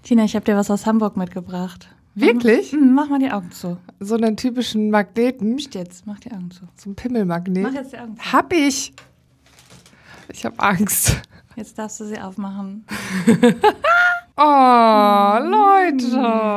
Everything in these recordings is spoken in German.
Tina, ich habe dir was aus Hamburg mitgebracht. Wirklich? Mach mal die Augen zu. So einen typischen Magneten? Psst jetzt, mach die Augen zu. So ein Pimmelmagnet? Mach jetzt die Augen zu. Hab ich. Ich hab Angst. Jetzt darfst du sie aufmachen. Oh, Leute.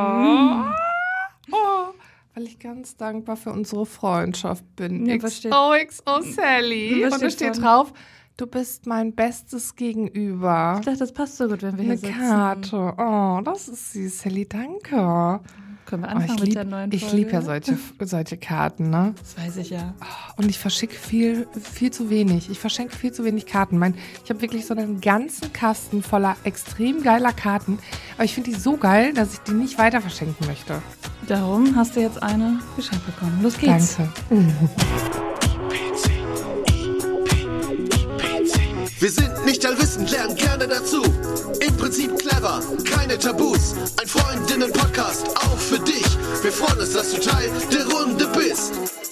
Oh, weil ich ganz dankbar für unsere Freundschaft bin. Ja, was steht? XOXO Sally. Was Und da steht steht drauf, du bist mein bestes Gegenüber. Ich dachte, das passt so gut, wenn wir Eine hier sitzen. Karte. Oh, das ist süß, Sally, danke. Können wir anfangen mit der neuen Folge? Ich liebe ja solche Karten, ne? Das weiß ich ja. Und ich verschicke viel zu wenig. Ich verschenke viel zu wenig Karten. Ich habe wirklich so einen ganzen Kasten voller extrem geiler Karten. Aber ich finde die so geil, dass ich die nicht weiter verschenken möchte. Darum hast du jetzt eine geschenkt bekommen. Los geht's. Danke. Wir sind nicht allwissend, lernen gerne dazu. Im Prinzip clever, keine Tabus. Ein Freundinnen-Podcast, auch für dich. Wir freuen uns, dass du Teil der Runde bist.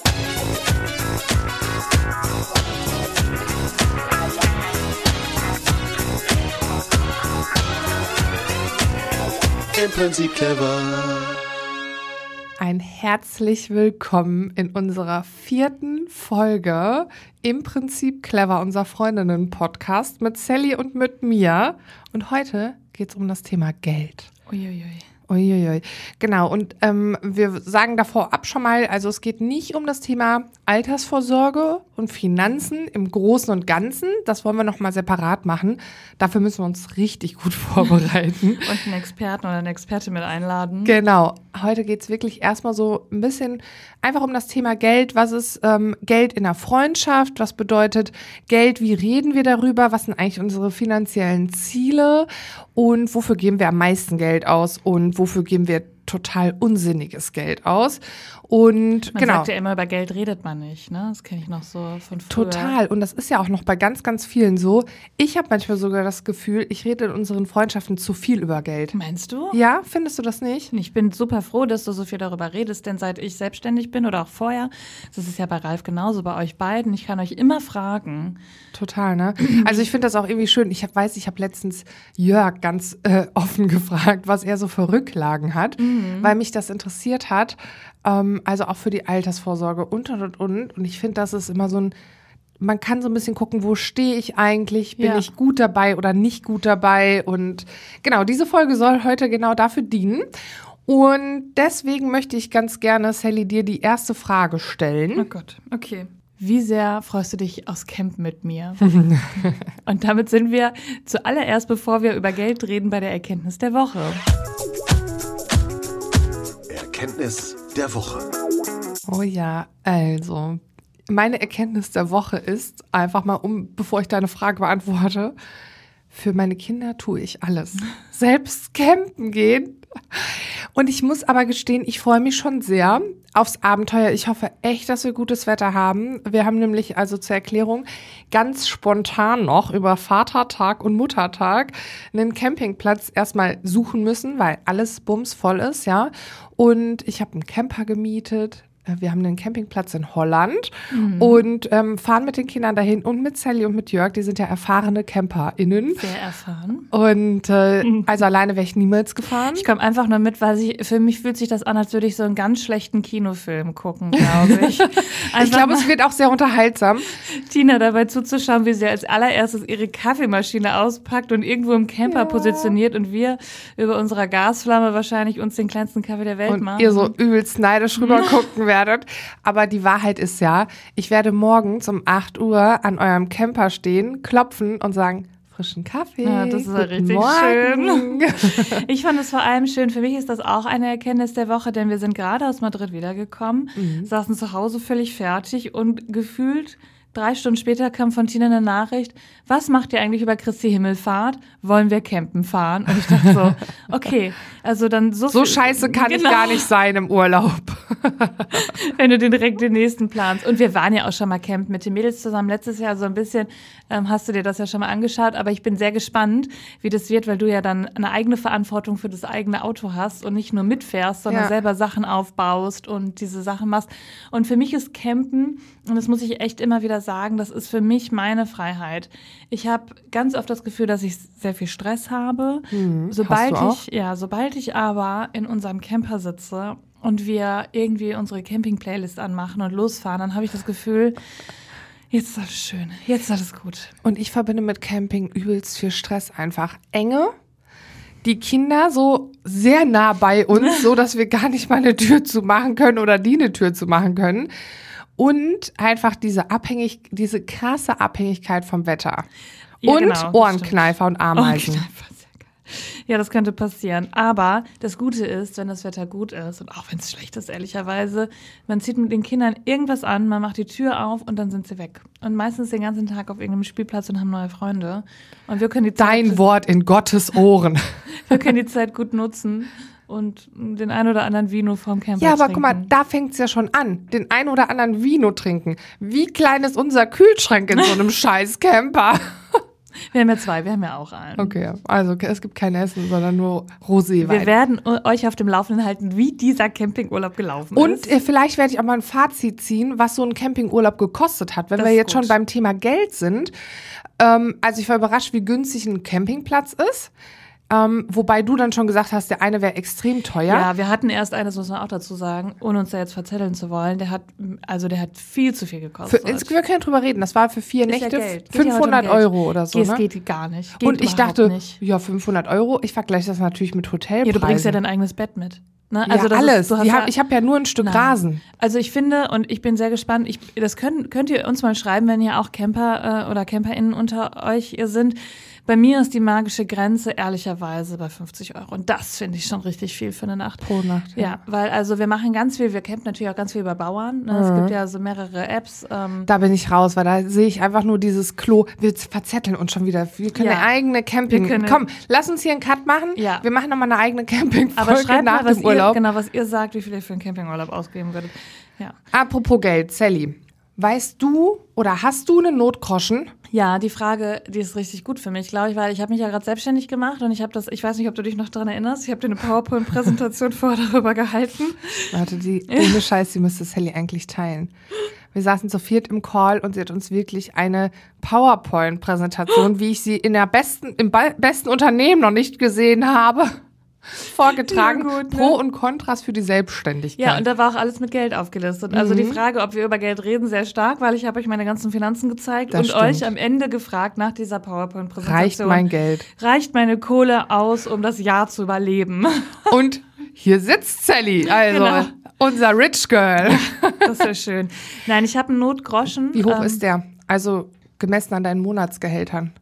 Im Prinzip clever. Ein herzlich willkommen in unserer 4. Folge im Prinzip clever, unser Freundinnen-Podcast mit Sally und mit mir. Und heute geht es um das Thema Geld. Uiuiui. Uiuiui. Genau, und wir sagen davor ab schon mal, also es geht nicht um das Thema Altersvorsorge und Finanzen im Großen und Ganzen. Das wollen wir nochmal separat machen. Dafür müssen wir uns richtig gut vorbereiten. Und einen Experten oder eine Expertin mit einladen. Genau, heute geht es wirklich erstmal so ein bisschen einfach um das Thema Geld. Was ist Geld in der Freundschaft? Was bedeutet Geld? Wie reden wir darüber? Was sind eigentlich unsere finanziellen Ziele? Und wofür geben wir am meisten Geld aus? Und wofür geben wir total unsinniges Geld aus? Und Man sagt ja immer, über Geld redet man nicht, ne? Das kenne ich noch so von früher. Total. Und das ist ja auch noch bei ganz, ganz vielen so. Ich habe manchmal sogar das Gefühl, ich rede in unseren Freundschaften zu viel über Geld. Meinst du? Ja, findest du das nicht? Ich bin super froh, dass du so viel darüber redest, denn seit ich selbstständig bin oder auch vorher, das ist ja bei Ralf genauso, bei euch beiden, ich kann euch immer fragen. Total, ne? Also ich finde das auch irgendwie schön. Ich habe letztens Jörg ganz offen gefragt, was er so für Rücklagen hat, weil mich das interessiert hat. Also auch für die Altersvorsorge und. Und ich finde, das ist immer so man kann so ein bisschen gucken, wo stehe ich eigentlich? Bin ich gut dabei oder nicht gut dabei? Und genau, diese Folge soll heute genau dafür dienen. Und deswegen möchte ich ganz gerne, Sally, dir die erste Frage stellen. Oh Gott, okay. Wie sehr freust du dich aufs Camp mit mir? Und damit sind wir zuallererst, bevor wir über Geld reden, bei der Erkenntnis der Woche. Erkenntnis der Woche. Oh ja, also meine Erkenntnis der Woche ist einfach mal, bevor ich deine Frage beantworte, für meine Kinder tue ich alles. Selbst campen gehen. Und ich muss aber gestehen, ich freue mich schon sehr aufs Abenteuer. Ich hoffe echt, dass wir gutes Wetter haben. Wir haben nämlich also zur Erklärung ganz spontan noch über Vatertag und Muttertag einen Campingplatz erstmal suchen müssen, weil alles bumsvoll ist, ja. Und ich habe einen Camper gemietet. Wir haben einen Campingplatz in Holland und fahren mit den Kindern dahin und mit Sally und mit Jörg. Die sind ja erfahrene CamperInnen. Sehr erfahren. Und also alleine wäre ich niemals gefahren. Ich komme einfach nur mit, weil für mich fühlt sich das an, als würde ich so einen ganz schlechten Kinofilm gucken, glaube ich. Ich glaube, es wird auch sehr unterhaltsam. Tina dabei zuzuschauen, wie sie als allererstes ihre Kaffeemaschine auspackt und irgendwo im Camper positioniert und wir über unserer Gasflamme wahrscheinlich uns den kleinsten Kaffee der Welt und machen. Ihr so übelst neidisch rüber gucken werdet. Aber die Wahrheit ist ja, ich werde morgens um 8 Uhr an eurem Camper stehen, klopfen und sagen, frischen Kaffee. Ja, das ist ja richtig schön. Ich fand es vor allem schön. Für mich ist das auch eine Erkenntnis der Woche, denn wir sind gerade aus Madrid wiedergekommen, saßen zu Hause völlig fertig und gefühlt 3 Stunden später kam von Tina eine Nachricht, was macht ihr eigentlich über Christi Himmelfahrt? Wollen wir campen fahren? Und ich dachte so, okay, also dann so scheiße kann ich gar nicht sein im Urlaub. Wenn du direkt den nächsten planst. Und wir waren ja auch schon mal campen mit den Mädels zusammen. Letztes Jahr so ein bisschen hast du dir das ja schon mal angeschaut. Aber ich bin sehr gespannt, wie das wird, weil du ja dann eine eigene Verantwortung für das eigene Auto hast und nicht nur mitfährst, sondern selber Sachen aufbaust und diese Sachen machst. Und für mich ist Campen, und das muss ich echt immer wieder sagen, das ist für mich meine Freiheit. Ich habe ganz oft das Gefühl, dass ich sehr viel Stress habe. Sobald ich aber in unserem Camper sitze und wir irgendwie unsere Camping-Playlist anmachen und losfahren, dann habe ich das Gefühl, jetzt ist alles schön, jetzt ist alles gut. Und ich verbinde mit Camping übelst viel Stress einfach. Enge, die Kinder so sehr nah bei uns, so dass wir gar nicht mal eine Tür zumachen können oder die eine Tür zumachen können. Und einfach diese krasse Abhängigkeit vom Wetter. Ja, und genau, Ohrenkneifer und Ameisen. Ja, das könnte passieren. Aber das Gute ist, wenn das Wetter gut ist und auch wenn es schlecht ist, ehrlicherweise, man zieht mit den Kindern irgendwas an, man macht die Tür auf und dann sind sie weg. Und meistens den ganzen Tag auf irgendeinem Spielplatz und haben neue Freunde. Und wir können die Zeit Dein Wort in Gottes Ohren. Wir können die Zeit gut nutzen und den ein oder anderen Vino vom Camper Ja, aber trinken. guck mal, da fängt's ja schon an. Den ein oder anderen Vino trinken. Wie klein ist unser Kühlschrank in so einem scheiß Camper? Wir haben ja 2, wir haben ja auch einen. Okay, also es gibt kein Essen, sondern nur Roséwein. Wir werden euch auf dem Laufenden halten, wie dieser Campingurlaub gelaufen ist. Und vielleicht werde ich auch mal ein Fazit ziehen, was so ein Campingurlaub gekostet hat. Wenn wir jetzt schon beim Thema Geld sind. Also ich war überrascht, wie günstig ein Campingplatz ist. Wobei du dann schon gesagt hast, der eine wäre extrem teuer. Ja, wir hatten erst eine, das muss man auch dazu sagen, ohne uns da jetzt verzetteln zu wollen, der hat viel zu viel gekostet. Wir können drüber reden, das war für 4 Nächte 500 Euro oder so. Das geht gar nicht. Und ich dachte, ja 500 Euro, ich vergleiche das natürlich mit Hotelpreisen. Ja, du bringst ja dein eigenes Bett mit. Ne? Also ja, alles. Ich habe ja nur ein Stück Rasen. Also ich finde, und ich bin sehr gespannt, das könnt ihr uns mal schreiben, wenn ihr auch Camper oder CamperInnen unter euch sind. Bei mir ist die magische Grenze ehrlicherweise bei 50 Euro. Und das finde ich schon richtig viel für eine Nacht. Pro Nacht. Ja, weil also wir machen ganz viel, wir campen natürlich auch ganz viel über Bauern. Ne? Es gibt ja so mehrere Apps. Da bin ich raus, weil da sehe ich einfach nur dieses Klo. Wir verzetteln uns schon wieder. Wir können eine eigene Camping. Komm, lass uns hier einen Cut machen. Ja. Wir machen nochmal eine eigene Campingfolge nach dem Urlaub. Was ihr sagt, wie viel ihr für einen Campingurlaub ausgeben würdet. Ja. Apropos Geld, Sally. Weißt du oder hast du einen Notgroschen? Ja, die Frage, die ist richtig gut für mich, glaube ich, weil ich habe mich ja gerade selbstständig gemacht und ich weiß nicht, ob du dich noch daran erinnerst, ich habe dir eine PowerPoint-Präsentation vorher darüber gehalten. Warte, ohne Scheiß, die müsste Sally eigentlich teilen. Wir saßen zu viert im Call und sie hat uns wirklich eine PowerPoint-Präsentation, wie ich sie im besten Unternehmen noch nicht gesehen habe, vorgetragen. Ja, gut, ne? Pro und Kontras für die Selbstständigkeit. Ja, und da war auch alles mit Geld aufgelistet. Also die Frage, ob wir über Geld reden, sehr stark, weil ich habe euch meine ganzen Finanzen gezeigt und euch am Ende gefragt nach dieser PowerPoint-Präsentation. Reicht mein Geld? Reicht meine Kohle aus, um das Jahr zu überleben? Und hier sitzt Sally, also unser Rich Girl. Das ist ja schön. Nein, ich habe einen Notgroschen. Wie hoch ist der? Also gemessen an deinen Monatsgehältern.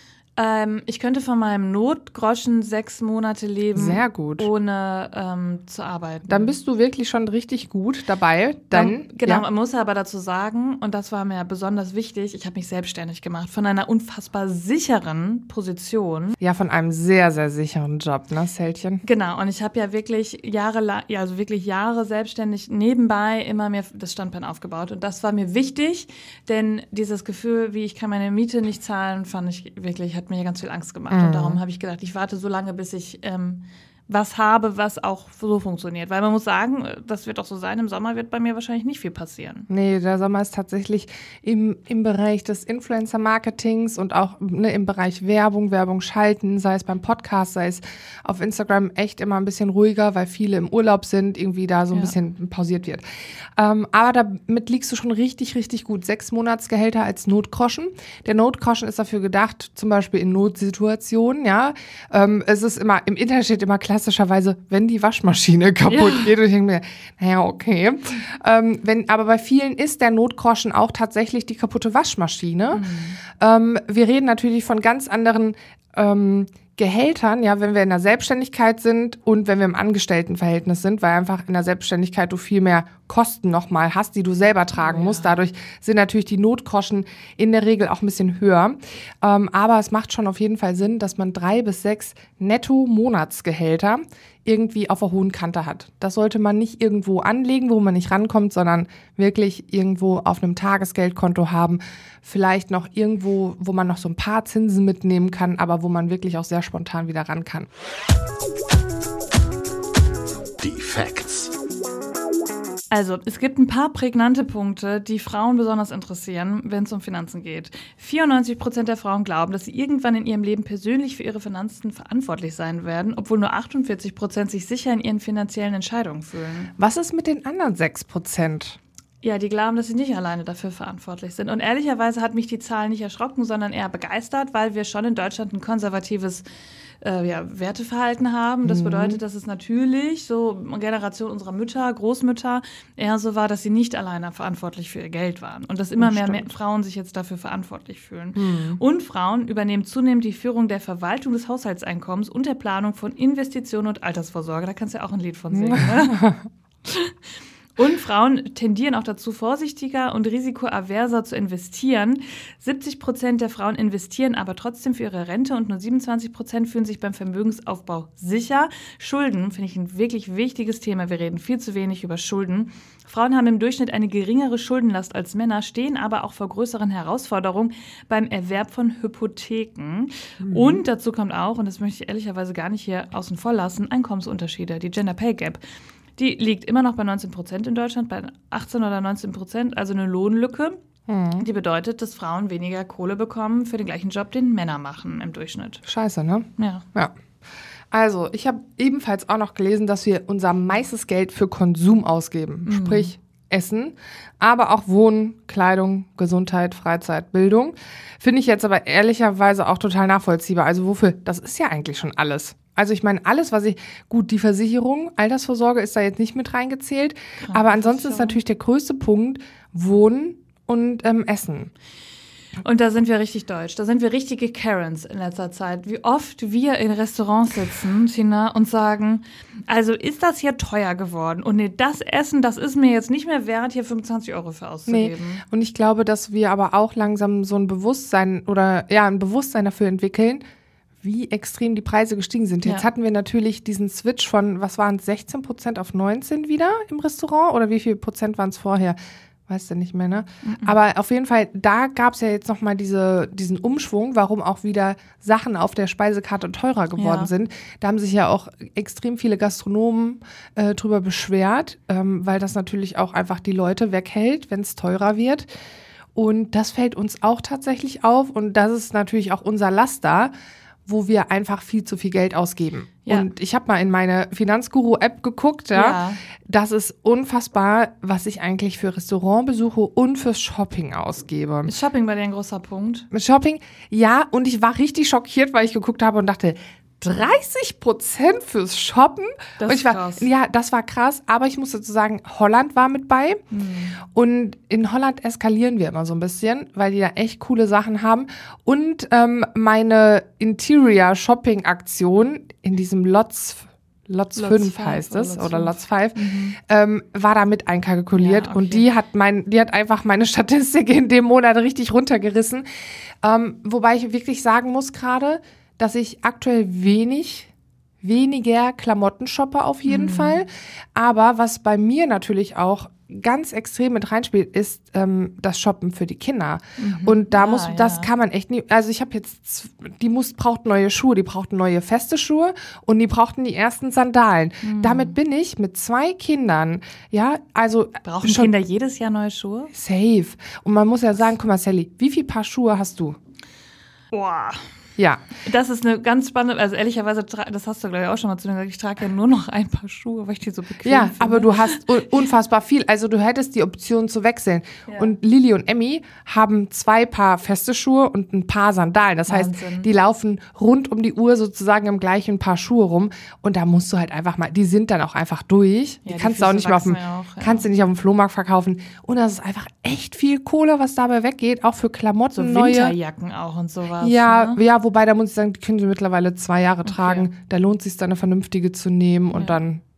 Ich könnte von meinem Notgroschen 6 Monate leben, sehr gut, ohne zu arbeiten. Dann bist du wirklich schon richtig gut dabei. Man muss aber dazu sagen, und das war mir besonders wichtig, ich habe mich selbstständig gemacht, von einer unfassbar sicheren Position. Ja, von einem sehr, sehr sicheren Job, ne, Seltchen? Genau, und ich habe ja wirklich Jahre selbstständig nebenbei immer mehr das Standbein aufgebaut. Und das war mir wichtig, denn dieses Gefühl, wie ich kann meine Miete nicht zahlen, fand ich wirklich, hat mir ganz viel Angst gemacht. Und darum habe ich gedacht, ich warte so lange, bis ich was habe, was auch so funktioniert. Weil man muss sagen, das wird auch so sein, im Sommer wird bei mir wahrscheinlich nicht viel passieren. Nee, der Sommer ist tatsächlich im Bereich des Influencer-Marketings und auch im Bereich Werbung schalten, sei es beim Podcast, sei es auf Instagram echt immer ein bisschen ruhiger, weil viele im Urlaub sind, irgendwie da so ein bisschen pausiert wird. Aber damit liegst du schon richtig, richtig gut. 6 Monatsgehälter als Notgroschen. Der Notgroschen ist dafür gedacht, zum Beispiel in Notsituationen, ja. Es ist immer, im Internet steht immer klassischerweise, wenn die Waschmaschine kaputt geht. Und ich denke mir, naja, okay. Aber bei vielen ist der Notgroschen auch tatsächlich die kaputte Waschmaschine. Wir reden natürlich von ganz anderen Gehältern, ja, wenn wir in der Selbstständigkeit sind und wenn wir im Angestelltenverhältnis sind, weil einfach in der Selbstständigkeit du viel mehr Kosten nochmal hast, die du selber tragen musst. Dadurch sind natürlich die Notgroschen in der Regel auch ein bisschen höher. Aber es macht schon auf jeden Fall Sinn, dass man 3 bis 6 Netto-Monatsgehälter irgendwie auf der hohen Kante hat. Das sollte man nicht irgendwo anlegen, wo man nicht rankommt, sondern wirklich irgendwo auf einem Tagesgeldkonto haben. Vielleicht noch irgendwo, wo man noch so ein paar Zinsen mitnehmen kann, aber wo man wirklich auch sehr spontan wieder ran kann. Die Facts. Also, es gibt ein paar prägnante Punkte, die Frauen besonders interessieren, wenn es um Finanzen geht. 94% der Frauen glauben, dass sie irgendwann in ihrem Leben persönlich für ihre Finanzen verantwortlich sein werden, obwohl nur 48% sich sicher in ihren finanziellen Entscheidungen fühlen. Was ist mit den anderen 6%? Ja, die glauben, dass sie nicht alleine dafür verantwortlich sind. Und ehrlicherweise hat mich die Zahl nicht erschrocken, sondern eher begeistert, weil wir schon in Deutschland ein konservatives Werteverhalten haben. Das bedeutet, dass es natürlich so eine Generation unserer Mütter, Großmütter eher so war, dass sie nicht alleine verantwortlich für ihr Geld waren. Und dass immer mehr Frauen sich jetzt dafür verantwortlich fühlen. Und Frauen übernehmen zunehmend die Führung der Verwaltung des Haushaltseinkommens und der Planung von Investitionen und Altersvorsorge. Da kannst du ja auch ein Lied von singen, ne? Und Frauen tendieren auch dazu, vorsichtiger und risikoaverser zu investieren. 70% der Frauen investieren aber trotzdem für ihre Rente und nur 27% fühlen sich beim Vermögensaufbau sicher. Schulden finde ich ein wirklich wichtiges Thema. Wir reden viel zu wenig über Schulden. Frauen haben im Durchschnitt eine geringere Schuldenlast als Männer, stehen aber auch vor größeren Herausforderungen beim Erwerb von Hypotheken. Und dazu kommt auch, und das möchte ich ehrlicherweise gar nicht hier außen vor lassen, Einkommensunterschiede, die Gender Pay Gap. Die liegt immer noch bei 19% in Deutschland, bei 18 oder 19%, also eine Lohnlücke. Die bedeutet, dass Frauen weniger Kohle bekommen für den gleichen Job, den Männer machen im Durchschnitt. Scheiße, ne? Ja. Also, ich habe ebenfalls auch noch gelesen, dass wir unser meistes Geld für Konsum ausgeben. Sprich, Essen, aber auch Wohnen, Kleidung, Gesundheit, Freizeit, Bildung. Finde ich jetzt aber ehrlicherweise auch total nachvollziehbar. Also wofür? Das ist ja eigentlich schon alles. Also ich meine, alles, die Versicherung, Altersvorsorge ist da jetzt nicht mit reingezählt, aber ansonsten ist natürlich der größte Punkt Wohnen und Essen. Und da sind wir richtig deutsch, da sind wir richtige Karens in letzter Zeit. Wie oft wir in Restaurants sitzen, Tina, und sagen, also ist das hier teuer geworden? Und nee, das Essen, das ist mir jetzt nicht mehr wert, hier 25 € für auszugeben. Nee. Und ich glaube, dass wir aber auch langsam so ein Bewusstsein dafür entwickeln, wie extrem die Preise gestiegen sind. Jetzt hatten wir natürlich diesen Switch von, was waren es, 16% auf 19 wieder im Restaurant? Oder wie viel Prozent waren es vorher? Weißt du nicht mehr, ne? Aber auf jeden Fall, da gab es ja jetzt nochmal diesen Umschwung, warum auch wieder Sachen auf der Speisekarte teurer geworden sind. Da haben sich ja auch extrem viele Gastronomen drüber beschwert, weil das natürlich auch einfach die Leute weghält, wenn es teurer wird. Und das fällt uns auch tatsächlich auf. Und das ist natürlich auch unser Laster, wo wir einfach viel zu viel Geld ausgeben. Ja. Und ich habe mal in meine Finanzguru-App geguckt, ja. Das ist unfassbar, was ich eigentlich für Restaurantbesuche und fürs Shopping ausgebe. Ist Shopping bei dir ein großer Punkt? Mit Shopping, ja. Und ich war richtig schockiert, weil ich geguckt habe und dachte, 30% fürs Shoppen. Das ist krass. Ja, das war krass. Aber ich muss dazu sagen, Holland war mit bei. Und in Holland eskalieren wir immer so ein bisschen, weil die da echt coole Sachen haben. Und meine Interior-Shopping-Aktion in diesem Lotz 5 heißt es, oder Lotz 5, war da mit einkalkuliert. Ja, okay. Und die hat einfach meine Statistik in dem Monat richtig runtergerissen. Wobei ich wirklich sagen muss gerade, dass ich aktuell weniger Klamotten shoppe auf jeden Fall. Aber was bei mir natürlich auch ganz extrem mit reinspielt, ist das Shoppen für die Kinder. Und da das kann man echt nie, also ich habe jetzt, braucht neue Schuhe, die braucht neue feste Schuhe und die brauchten die ersten Sandalen. Damit bin ich mit 2 Kindern, Brauchen Kinder jedes Jahr neue Schuhe? Safe. Und man muss ja sagen, guck mal, Sally, wie viele Paar Schuhe hast du? Boah. Ja. Das ist eine ganz spannende, also ehrlicherweise, das hast du, glaube ich, auch schon mal zu mir gesagt, ich trage ja nur noch ein Paar Schuhe, weil ich die so bequem finde. Aber du hast unfassbar viel. Also du hättest die Option zu wechseln. Ja. Und Lilly und Emmy haben 2 Paar feste Schuhe und ein Paar Sandalen. Das heißt, die laufen rund um die Uhr sozusagen im gleichen Paar Schuhe rum. Und da musst du halt einfach mal, die sind dann auch einfach durch. Ja, die kannst du auch nicht mehr kannst du nicht auf dem Flohmarkt verkaufen. Und das ist einfach echt viel Kohle, was dabei weggeht, auch für Klamotten, so neue Winterjacken auch und sowas. Ja, ne? Ja, wobei, da muss ich sagen, die können sie mittlerweile 2 Jahre tragen. Da lohnt es sich dann eine vernünftige zu nehmen und dann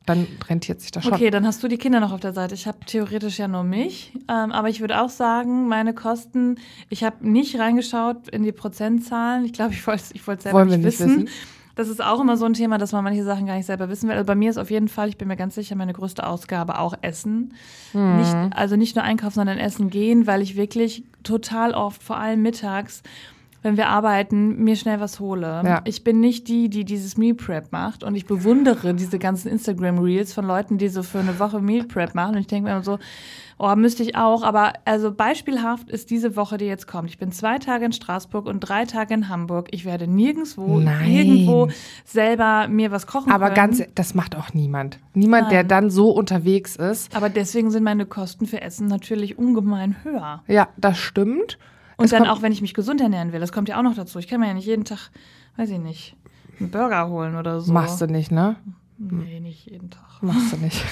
Dann rentiert sich das schon. Okay, dann hast du die Kinder noch auf der Seite. Ich habe theoretisch ja nur mich. Aber ich würde auch sagen, meine Kosten, ich habe nicht reingeschaut in die Prozentzahlen. Ich glaube, ich wollte es selber nicht wissen. Das ist auch immer so ein Thema, dass man manche Sachen gar nicht selber wissen will. Also bei mir ist auf jeden Fall, ich bin mir ganz sicher, meine größte Ausgabe auch Essen. Nicht nur einkaufen, sondern essen gehen, weil ich wirklich total oft, vor allem mittags, wenn wir arbeiten, mir schnell was hole. Ja. Ich bin nicht die dieses Meal Prep macht und ich bewundere diese ganzen Instagram-Reels von Leuten, die so für eine Woche Meal Prep machen und ich denke mir immer so, oh, müsste ich auch, aber also beispielhaft ist diese Woche, die jetzt kommt. Ich bin 2 Tage in Straßburg und 3 Tage in Hamburg. Ich werde nirgendwo selber mir was kochen können. Aber das macht auch niemand. Niemand, der dann so unterwegs ist. Aber deswegen sind meine Kosten für Essen natürlich ungemein höher. Ja, das stimmt. Und dann auch, wenn ich mich gesund ernähren will, das kommt ja auch noch dazu. Ich kann mir ja nicht jeden Tag, weiß ich nicht, einen Burger holen oder so. Machst du nicht, ne? Nee, nicht jeden Tag. Machst du nicht.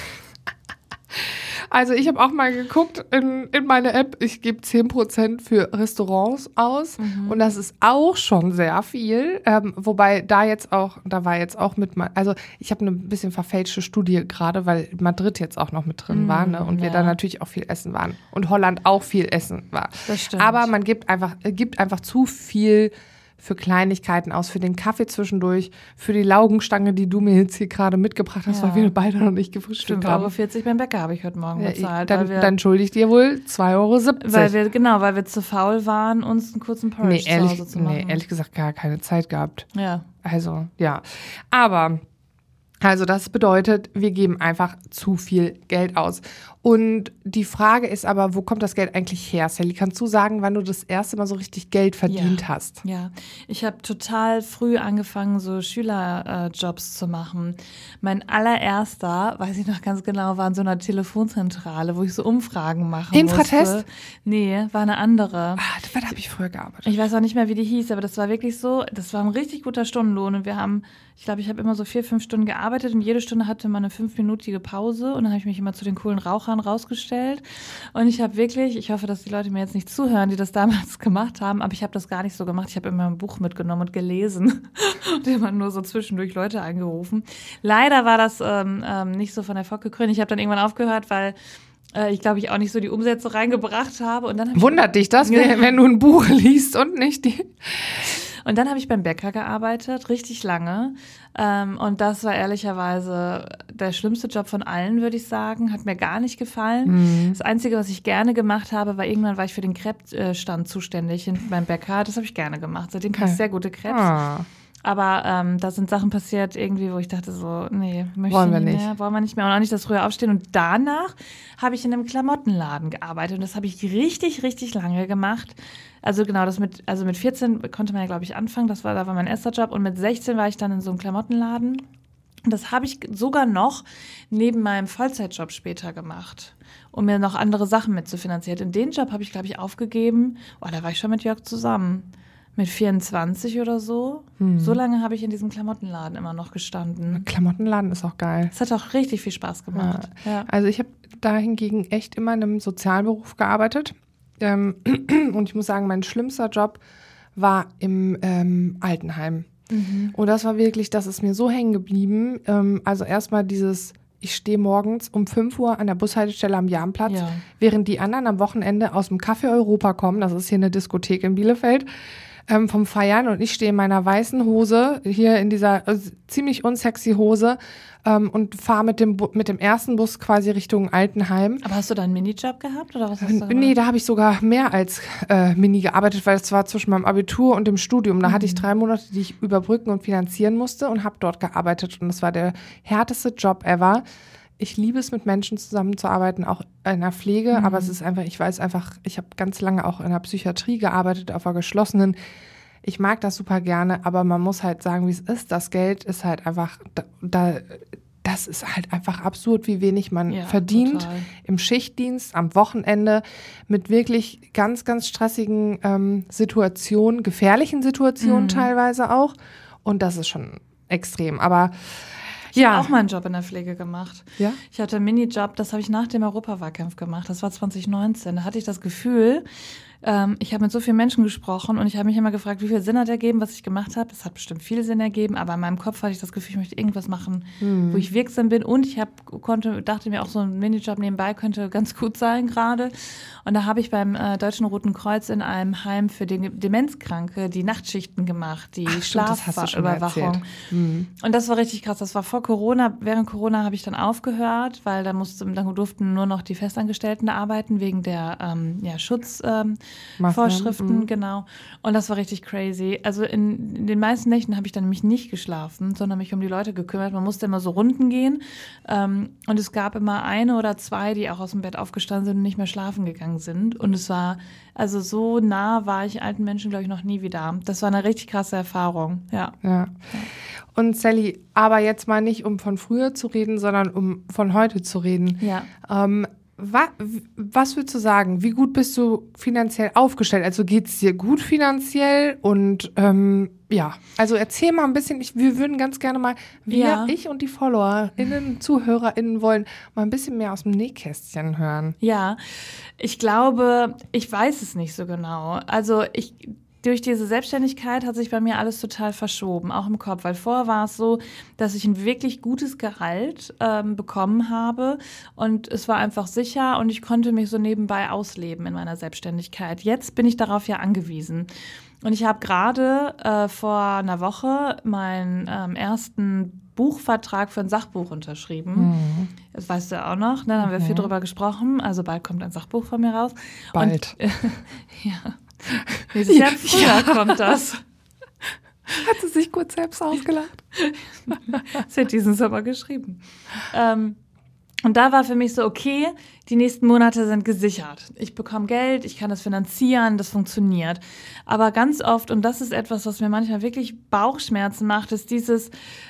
Also ich habe auch mal geguckt in meine App, ich gebe 10% für Restaurants aus und das ist auch schon sehr viel, wobei da war jetzt auch also ich habe eine bisschen verfälschte Studie gerade, weil Madrid jetzt auch noch mit drin war, ne? Und wir da natürlich auch viel essen waren und Holland auch viel essen war. Das stimmt. Aber man gibt einfach zu viel für Kleinigkeiten aus, für den Kaffee zwischendurch, für die Laugenstange, die du mir jetzt hier gerade mitgebracht hast, weil wir beide noch nicht gefrühstückt haben. 5,40 € beim Bäcker habe ich heute Morgen bezahlt. Dann schulde ich dir wohl 2,70 €. Weil wir zu faul waren, uns einen kurzen Porridge zu Hause zu machen. Ehrlich gesagt gar keine Zeit gehabt. Ja. Also, ja. Aber, das bedeutet, wir geben einfach zu viel Geld aus. Und die Frage ist aber, wo kommt das Geld eigentlich her? Sally, kannst du sagen, wann du das erste Mal so richtig Geld verdient hast? Ja, ich habe total früh angefangen, so Schülerjobs zu machen. Mein allererster, weiß ich noch ganz genau, war in so einer Telefonzentrale, wo ich so Umfragen machen Infratest? musste. Nee, war eine andere. Da habe ich früher gearbeitet. Ich weiß auch nicht mehr, wie die hieß, aber das war wirklich so, das war ein richtig guter Stundenlohn und ich habe immer so 4-5 Stunden gearbeitet und jede Stunde hatte man eine 5-minütige Pause und dann habe ich mich immer zu den coolen Rauchern rausgestellt und ich hoffe, dass die Leute mir jetzt nicht zuhören, die das damals gemacht haben, aber ich habe das gar nicht so gemacht. Ich habe immer ein Buch mitgenommen und gelesen und immer nur so zwischendurch Leute angerufen. Leider war das nicht so von Erfolg gekrönt. Ich habe dann irgendwann aufgehört, weil ich glaube, ich auch nicht so die Umsätze reingebracht habe. Und dann wundert dich das, wenn du ein Buch liest und nicht die... Und dann habe ich beim Bäcker gearbeitet, richtig lange. Und das war ehrlicherweise der schlimmste Job von allen, würde ich sagen. Hat mir gar nicht gefallen. Das Einzige, was ich gerne gemacht habe, irgendwann war ich für den Crepe-Stand zuständig beim Bäcker. Das habe ich gerne gemacht. Seitdem kann ich sehr gute Crepes. Aber da sind Sachen passiert irgendwie, wo ich dachte so, nee, wollen wir nicht mehr. Und auch nicht das frühe Aufstehen. Und danach habe ich in einem Klamottenladen gearbeitet. Und das habe ich richtig, richtig lange gemacht. Also genau, mit 14 konnte man ja, glaube ich, anfangen. Da war mein erster Job. Und mit 16 war ich dann in so einem Klamottenladen. Und das habe ich sogar noch neben meinem Vollzeitjob später gemacht, um mir noch andere Sachen mitzufinanzieren. In den Job habe ich, glaube ich, aufgegeben. Da war ich schon mit Jörg zusammen. Mit 24 oder so. So lange habe ich in diesem Klamottenladen immer noch gestanden. Klamottenladen ist auch geil. Es hat auch richtig viel Spaß gemacht. Ja. Also ich habe da hingegen echt immer in einem Sozialberuf gearbeitet. Und ich muss sagen, mein schlimmster Job war im Altenheim. Und das war wirklich, das ist mir so hängen geblieben. Also erstmal ich stehe morgens um 5 Uhr an der Bushaltestelle am Jahnplatz, während die anderen am Wochenende aus dem Café Europa kommen. Das ist hier eine Diskothek in Bielefeld. Vom Feiern und ich stehe in meiner weißen Hose, hier in dieser ziemlich unsexy Hose und fahre mit dem ersten Bus quasi Richtung Altenheim. Aber hast du da einen Minijob gehabt oder was hast du gemacht? Nee, da habe ich sogar mehr als Mini gearbeitet, weil es war zwischen meinem Abitur und dem Studium. Da hatte ich 3 Monate, die ich überbrücken und finanzieren musste und habe dort gearbeitet und das war der härteste Job ever. Ich liebe es, mit Menschen zusammenzuarbeiten, auch in der Pflege, aber es ist einfach, ich habe ganz lange auch in der Psychiatrie gearbeitet, auf einer geschlossenen. Ich mag das super gerne, aber man muss halt sagen, wie es ist. Das Geld ist halt einfach, das ist halt einfach absurd, wie wenig man verdient im Schichtdienst, am Wochenende, mit wirklich ganz, ganz stressigen Situationen, gefährlichen Situationen teilweise auch. Und das ist schon extrem, aber ich habe auch mal einen Job in der Pflege gemacht. Ja? Ich hatte einen Minijob, das habe ich nach dem Europawahlkampf gemacht. Das war 2019. Da hatte ich das Gefühl, Ich habe mit so vielen Menschen gesprochen und ich habe mich immer gefragt, wie viel Sinn hat ergeben, was ich gemacht habe. Es hat bestimmt viel Sinn ergeben, aber in meinem Kopf hatte ich das Gefühl, ich möchte irgendwas machen, wo ich wirksam bin. Und ich dachte mir auch, so ein Minijob nebenbei könnte ganz gut sein gerade. Und da habe ich beim Deutschen Roten Kreuz in einem Heim für Demenzkranke die Nachtschichten gemacht, die Schlafüberwachung. Und das war richtig krass. Das war vor Corona. Während Corona habe ich dann aufgehört, weil dann durften nur noch die Festangestellten arbeiten wegen der Schutzvorschriften, genau. Und das war richtig crazy. Also in den meisten Nächten habe ich dann nämlich nicht geschlafen, sondern mich um die Leute gekümmert. Man musste immer so Runden gehen. Und es gab immer eine oder zwei, die auch aus dem Bett aufgestanden sind und nicht mehr schlafen gegangen sind. Und es war, also so nah war ich alten Menschen, glaube ich, noch nie wieder. Das war eine richtig krasse Erfahrung, ja. Und Sally, aber jetzt mal nicht, um von früher zu reden, sondern um von heute zu reden. Ja. Was würdest du sagen? Wie gut bist du finanziell aufgestellt? Also geht's dir gut finanziell? Und also erzähl mal ein bisschen. Wir würden ganz gerne mal, ich und die FollowerInnen, ZuhörerInnen wollen mal ein bisschen mehr aus dem Nähkästchen hören. Ja, ich glaube, ich weiß es nicht so genau. Also durch diese Selbstständigkeit hat sich bei mir alles total verschoben, auch im Kopf. Weil vorher war es so, dass ich ein wirklich gutes Gehalt bekommen habe und es war einfach sicher und ich konnte mich so nebenbei ausleben in meiner Selbstständigkeit. Jetzt bin ich darauf ja angewiesen. Und ich habe gerade vor einer Woche meinen ersten Buchvertrag für ein Sachbuch unterschrieben. Das weißt du ja auch noch, ne? Da haben wir viel drüber gesprochen. Also bald kommt ein Sachbuch von mir raus. Bald. Und, ja. Nächstes Jahr früher kommt das. Hat sie sich kurz selbst ausgelacht? Sie hat diesen Sommer geschrieben. Und da war für mich so, okay, die nächsten Monate sind gesichert. Ich bekomme Geld, ich kann das finanzieren, das funktioniert. Aber ganz oft, und das ist etwas, was mir manchmal wirklich Bauchschmerzen macht, ist dieses,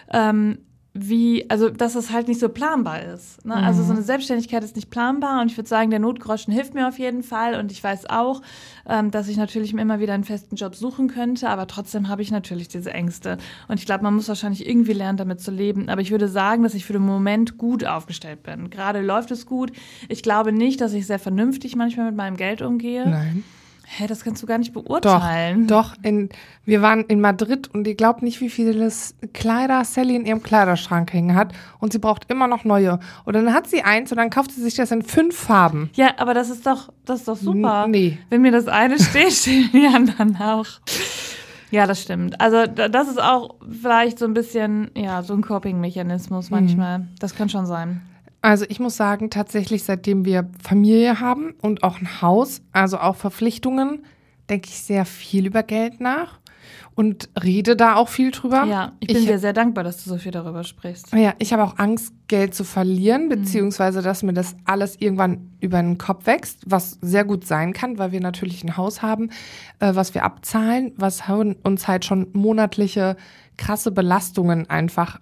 dass es halt nicht so planbar ist. Ne? Also so eine Selbstständigkeit ist nicht planbar und ich würde sagen, der Notgroschen hilft mir auf jeden Fall und ich weiß auch, dass ich natürlich immer wieder einen festen Job suchen könnte, aber trotzdem habe ich natürlich diese Ängste und ich glaube, man muss wahrscheinlich irgendwie lernen, damit zu leben, aber ich würde sagen, dass ich für den Moment gut aufgestellt bin. Gerade läuft es gut. Ich glaube nicht, dass ich sehr vernünftig manchmal mit meinem Geld umgehe. Nein. Hä, das kannst du gar nicht beurteilen. Doch. Wir waren in Madrid und ihr glaubt nicht, wie viele Kleider Sally in ihrem Kleiderschrank hängen hat und sie braucht immer noch neue. Und dann hat sie eins und dann kauft sie sich das in 5 Farben. Ja, aber das ist doch super. Nee. Wenn mir das eine steht, stehen die anderen auch. Ja, das stimmt. Also das ist auch vielleicht so ein bisschen, so ein Coping-Mechanismus manchmal. Das kann schon sein. Also ich muss sagen, tatsächlich, seitdem wir Familie haben und auch ein Haus, also auch Verpflichtungen, denke ich sehr viel über Geld nach und rede da auch viel drüber. Ja, ich bin dir sehr dankbar, dass du so viel darüber sprichst. Ja, ich habe auch Angst, Geld zu verlieren, beziehungsweise, dass mir das alles irgendwann über den Kopf wächst, was sehr gut sein kann, weil wir natürlich ein Haus haben, was wir abzahlen, was uns halt schon monatliche krasse Belastungen einfach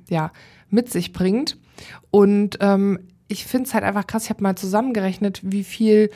mit sich bringt. Und ich finde es halt einfach krass, ich habe mal zusammengerechnet, wie viel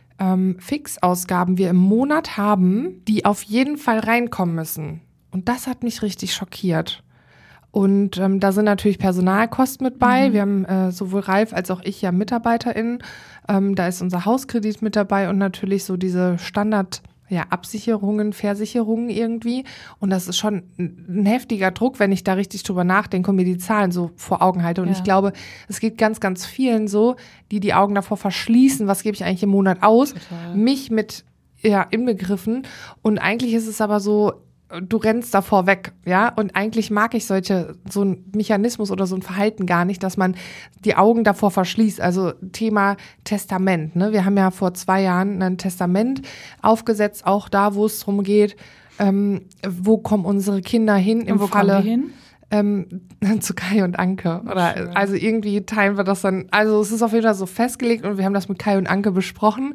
Fixausgaben wir im Monat haben, die auf jeden Fall reinkommen müssen. Und das hat mich richtig schockiert. Und da sind natürlich Personalkosten mit bei. Wir haben sowohl Ralf als auch ich ja MitarbeiterInnen. Da ist unser Hauskredit mit dabei und natürlich so diese Absicherungen, Versicherungen irgendwie. Und das ist schon ein heftiger Druck, wenn ich da richtig drüber nachdenke und mir die Zahlen so vor Augen halte. Und ich glaube, es geht ganz, ganz vielen so, die Augen davor verschließen, was gebe ich eigentlich im Monat aus, total. Mich mit inbegriffen. Und eigentlich ist es aber so, du rennst davor weg, ja, und eigentlich mag ich so ein Mechanismus oder so ein Verhalten gar nicht, dass man die Augen davor verschließt, also Thema Testament, ne, wir haben ja vor 2 Jahren ein Testament aufgesetzt, auch da, wo es darum geht, wo kommen unsere Kinder hin im Falle. Kommen die hin? Zu Kai und Anke. Oder also irgendwie teilen wir das dann, also es ist auf jeden Fall so festgelegt und wir haben das mit Kai und Anke besprochen.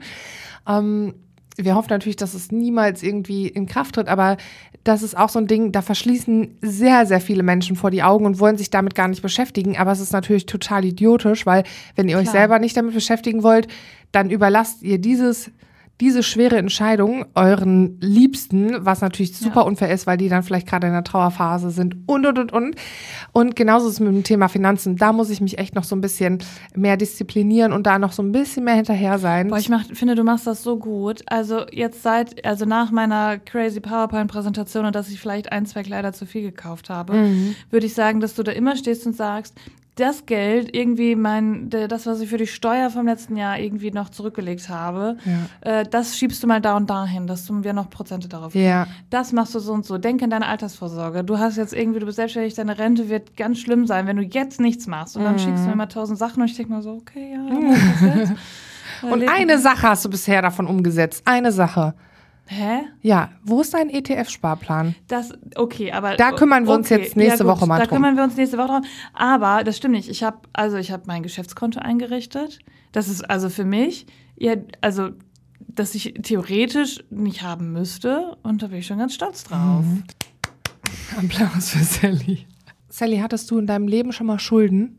Wir hoffen natürlich, dass es niemals irgendwie in Kraft tritt, aber das ist auch so ein Ding, da verschließen sehr, sehr viele Menschen vor die Augen und wollen sich damit gar nicht beschäftigen, aber es ist natürlich total idiotisch, weil wenn ihr euch selber nicht damit beschäftigen wollt, dann überlasst ihr dieses diese schwere Entscheidung euren Liebsten, was natürlich super unfair ist, weil die dann vielleicht gerade in der Trauerphase sind und. Und genauso ist es mit dem Thema Finanzen. Da muss ich mich echt noch so ein bisschen mehr disziplinieren und da noch so ein bisschen mehr hinterher sein. Boah, ich finde, du machst das so gut. Also jetzt nach meiner crazy PowerPoint-Präsentation und dass ich vielleicht 1, 2 Kleider zu viel gekauft habe, würde ich sagen, dass du da immer stehst und sagst, das Geld, irgendwie das, was ich für die Steuer vom letzten Jahr irgendwie noch zurückgelegt habe, das schiebst du mal da und dahin, dass wir noch Prozente darauf geben. Ja. Das machst du so und so. Denk an deine Altersvorsorge. Du bist selbstständig, deine Rente wird ganz schlimm sein, wenn du jetzt nichts machst. Und dann schickst du mir mal 1000 Sachen und ich denke mal so, okay, ja, dann mach ich das jetzt. Und eine Sache hast du bisher davon umgesetzt. Eine Sache. Hä? Ja, wo ist dein ETF-Sparplan? Aber da kümmern wir uns jetzt nächste Woche mal drum. Da kümmern wir uns nächste Woche drum. Aber das stimmt nicht. Ich habe mein Geschäftskonto eingerichtet. Das ist also für mich, dass ich theoretisch nicht haben müsste. Und da bin ich schon ganz stolz drauf. Applaus für Sally. Sally, hattest du in deinem Leben schon mal Schulden?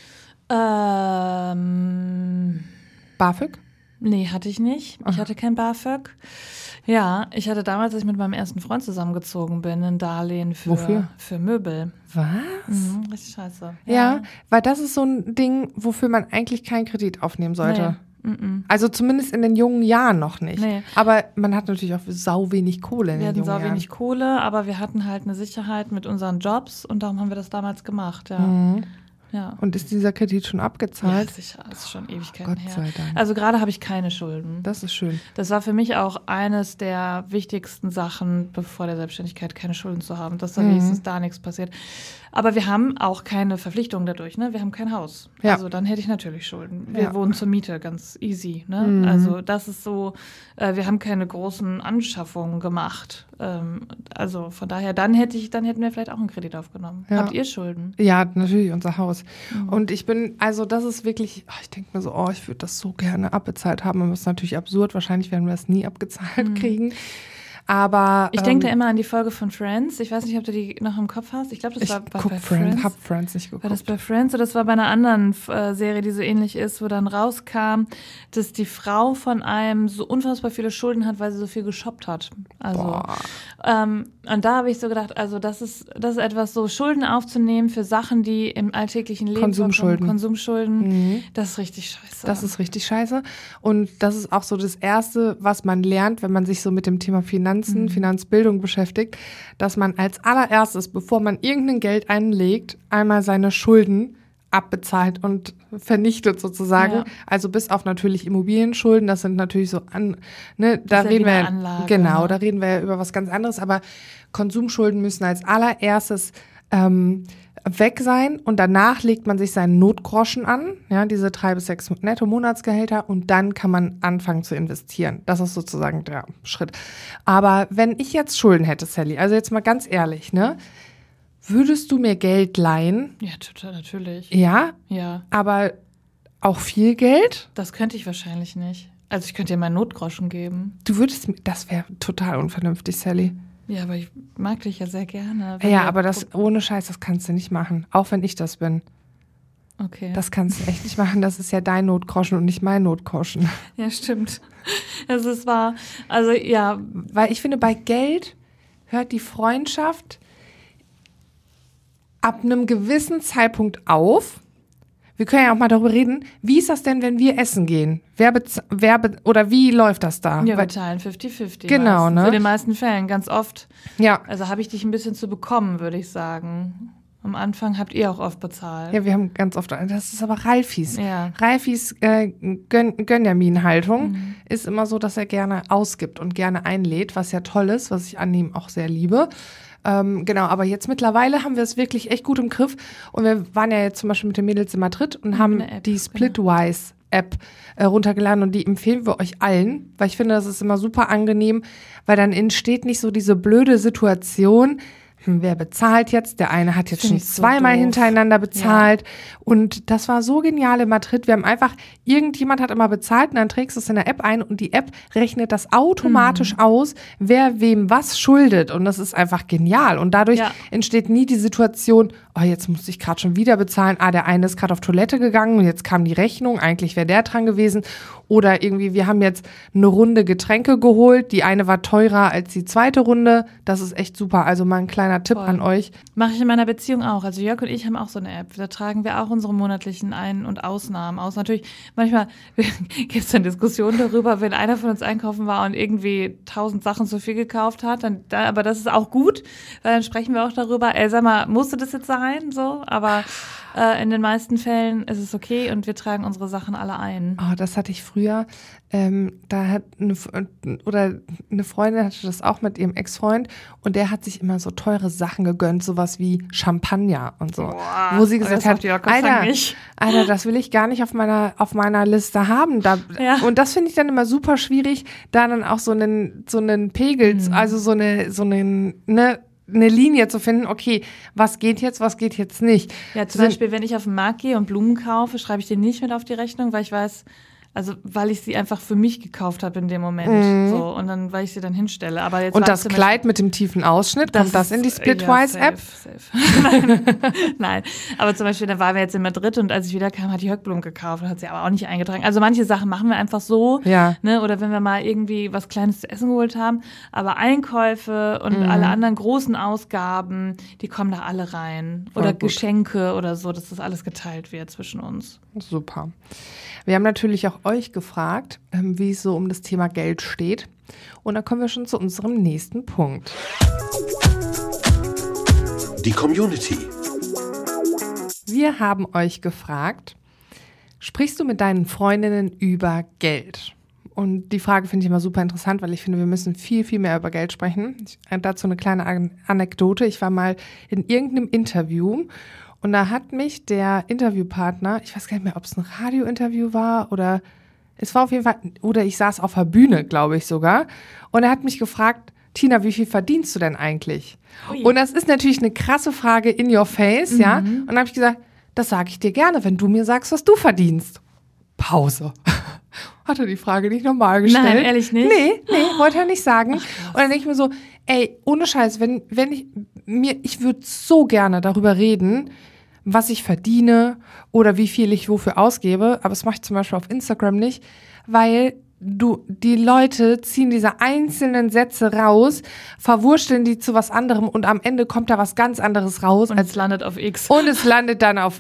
BAföG? Nee, hatte ich nicht. Ich hatte kein BAföG. Ja, ich hatte damals, als ich mit meinem ersten Freund zusammengezogen bin, ein Darlehen für Möbel. Was? Richtig scheiße. Ja, weil das ist so ein Ding, wofür man eigentlich keinen Kredit aufnehmen sollte. Nee. Also zumindest in den jungen Jahren noch nicht. Nee. Aber man hat natürlich auch sau wenig Kohle in den jungen Jahren. Wir hatten sau wenig Kohle, aber wir hatten halt eine Sicherheit mit unseren Jobs und darum haben wir das damals gemacht, ja. Ja. Und ist dieser Kredit schon abgezahlt? Ja, sicher. Das ist schon Ewigkeiten her. Gott sei Dank. Also gerade habe ich keine Schulden. Das ist schön. Das war für mich auch eines der wichtigsten Sachen, bevor der Selbstständigkeit, keine Schulden zu haben, dass da wenigstens da nichts passiert. Aber wir haben auch keine Verpflichtungen dadurch, ne? Wir haben kein Haus. Ja. Also dann hätte ich natürlich Schulden. Wir wohnen zur Miete, ganz easy, ne? Also das ist so, wir haben keine großen Anschaffungen gemacht. Also von daher, dann hätten wir vielleicht auch einen Kredit aufgenommen. Ja. Habt ihr Schulden? Ja, natürlich, unser Haus. Und ich das ist wirklich, ich denke mir so, ich würde das so gerne abbezahlt haben. Aber das ist natürlich absurd. Wahrscheinlich werden wir es nie abgezahlt kriegen. Aber ich denke da immer an die Folge von Friends. Ich weiß nicht, ob du die noch im Kopf hast. Ich glaube, das war bei Friends. Ich habe Friends nicht geguckt. War das bei Friends oder das war bei einer anderen Serie, die so ähnlich ist, wo dann rauskam, dass die Frau von einem so unfassbar viele Schulden hat, weil sie so viel geshoppt hat. Also und da habe ich so gedacht, also das ist etwas, so Schulden aufzunehmen für Sachen, die im alltäglichen Leben Konsumschulden, das ist richtig scheiße. Das ist richtig scheiße. Und das ist auch so das Erste, was man lernt, wenn man sich so mit dem Thema Finanzbildung beschäftigt, dass man als allererstes, bevor man irgendein Geld einlegt, einmal seine Schulden abbezahlt und vernichtet sozusagen. Ja. Also bis auf natürlich Immobilienschulden, das sind natürlich so da reden wir Anlage, da reden wir ja über was ganz anderes, aber Konsumschulden müssen als allererstes weg sein und danach legt man sich seinen Notgroschen an, ja, diese 3 bis 6 Netto-Monatsgehälter und dann kann man anfangen zu investieren. Das ist sozusagen der Schritt. Aber wenn ich jetzt Schulden hätte, Sally, also jetzt mal ganz ehrlich, ne, würdest du mir Geld leihen? Ja, total, natürlich. Ja? Ja. Aber auch viel Geld? Das könnte ich wahrscheinlich nicht. Also ich könnte dir meinen Notgroschen geben. Das wäre total unvernünftig, Sally. Ja, aber ich mag dich ja sehr gerne. Ja, aber das ohne Scheiß, das kannst du nicht machen. Auch wenn ich das bin. Okay. Das kannst du echt nicht machen. Das ist ja dein Notgroschen und nicht mein Notgroschen. Ja, stimmt. Das ist wahr. Also, ja. Weil ich finde, bei Geld hört die Freundschaft ab einem gewissen Zeitpunkt auf. Wir können ja auch mal darüber reden, wie ist das denn, wenn wir essen gehen? Oder wie läuft das da? Ja, wir teilen 50-50. Genau, meistens. ne? In den meisten Fällen, ganz oft. Ja. Also habe ich dich ein bisschen zu bekommen, würde ich sagen. Am Anfang habt ihr auch oft bezahlt. Ja, wir haben ganz oft, das ist aber Ralfis. Ja. Ralfis Gönjamin-Haltung ist immer so, dass er gerne ausgibt und gerne einlädt, was ja toll ist, was ich an ihm auch sehr liebe. Genau, aber jetzt mittlerweile haben wir es wirklich echt gut im Griff. Und wir waren ja jetzt zum Beispiel mit den Mädels in Madrid und haben die Splitwise-App runtergeladen und die empfehlen wir euch allen, weil ich finde, das ist immer super angenehm, weil dann entsteht nicht so diese blöde Situation, wer bezahlt jetzt? Der eine hat jetzt schon zweimal hintereinander bezahlt. Ja. Und das war so genial in Madrid. Wir haben einfach, irgendjemand hat immer bezahlt und dann trägst du es in der App ein und die App rechnet das automatisch aus, wer wem was schuldet. Und das ist einfach genial. Und dadurch entsteht nie die Situation, oh, jetzt musste ich gerade schon wieder bezahlen, der eine ist gerade auf Toilette gegangen und jetzt kam die Rechnung, eigentlich wäre der dran gewesen. Oder irgendwie, wir haben jetzt eine Runde Getränke geholt, die eine war teurer als die zweite Runde. Das ist echt super, also mal ein kleiner Tipp an euch. Mache ich in meiner Beziehung auch. Also Jörg und ich haben auch so eine App. Da tragen wir auch unsere monatlichen Ein- und Ausnahmen aus. Natürlich, manchmal gibt es dann Diskussionen darüber, wenn einer von uns einkaufen war und irgendwie 1000 Sachen zu viel gekauft hat. Aber das ist auch gut, weil dann sprechen wir auch darüber. Sag mal, musste das jetzt sein? So, aber in den meisten Fällen ist es okay und wir tragen unsere Sachen alle ein. Oh, das hatte ich früher. Da hat eine Freundin hatte das auch mit ihrem Ex-Freund und der hat sich immer so teure Sachen gegönnt, sowas wie Champagner und so. Boah, wo sie gesagt hat, Alter, das will ich gar nicht auf meiner Liste haben. Und das finde ich dann immer super schwierig, da dann auch so einen Pegel, also so eine Linie zu finden, okay, was geht jetzt nicht. Ja, zum Beispiel, wenn ich auf den Markt gehe und Blumen kaufe, schreibe ich die nicht mit auf die Rechnung, weil ich weiß, weil ich sie einfach für mich gekauft habe in dem Moment. So, und dann, weil ich sie dann hinstelle. Aber jetzt und das Kleid mit dem tiefen Ausschnitt, kommt das in die Splitwise-App? Nein. Aber zum Beispiel, da waren wir jetzt in Madrid und als ich wieder kam, hat die Höckblumen gekauft, hat sie aber auch nicht eingetragen. Also manche Sachen machen wir einfach so, ne? Oder wenn wir mal irgendwie was Kleines zu essen geholt haben. Aber Einkäufe und alle anderen großen Ausgaben, die kommen da alle rein. Oder Geschenke oder so, dass das alles geteilt wird zwischen uns. Super. Wir haben natürlich auch euch gefragt, wie es so um das Thema Geld steht. Und da kommen wir schon zu unserem nächsten Punkt. Die Community. Wir haben euch gefragt, sprichst du mit deinen Freundinnen über Geld? Und die Frage finde ich immer super interessant, weil ich finde, wir müssen viel, viel mehr über Geld sprechen. Dazu eine kleine Anekdote. Ich war mal in irgendeinem Interview und da hat mich der Interviewpartner, ich weiß gar nicht mehr, ob es ein Radiointerview war oder es war auf jeden Fall, oder ich saß auf der Bühne, glaube ich sogar. Und er hat mich gefragt, Tina, wie viel verdienst du denn eigentlich? Ui. Und das ist natürlich eine krasse Frage in your face, ja. Und dann habe ich gesagt, das sage ich dir gerne, wenn du mir sagst, was du verdienst. Pause. Hat er die Frage nicht normal gestellt? Nein, ehrlich nicht? Nee, wollte er nicht sagen. Und dann denke ich mir so, ey, ohne Scheiß, ich würde so gerne darüber reden, was ich verdiene oder wie viel ich wofür ausgebe, aber das mache ich zum Beispiel auf Instagram nicht, weil die Leute ziehen diese einzelnen Sätze raus, verwurschteln die zu was anderem und am Ende kommt da was ganz anderes raus. Und es landet auf X. Und es landet dann auf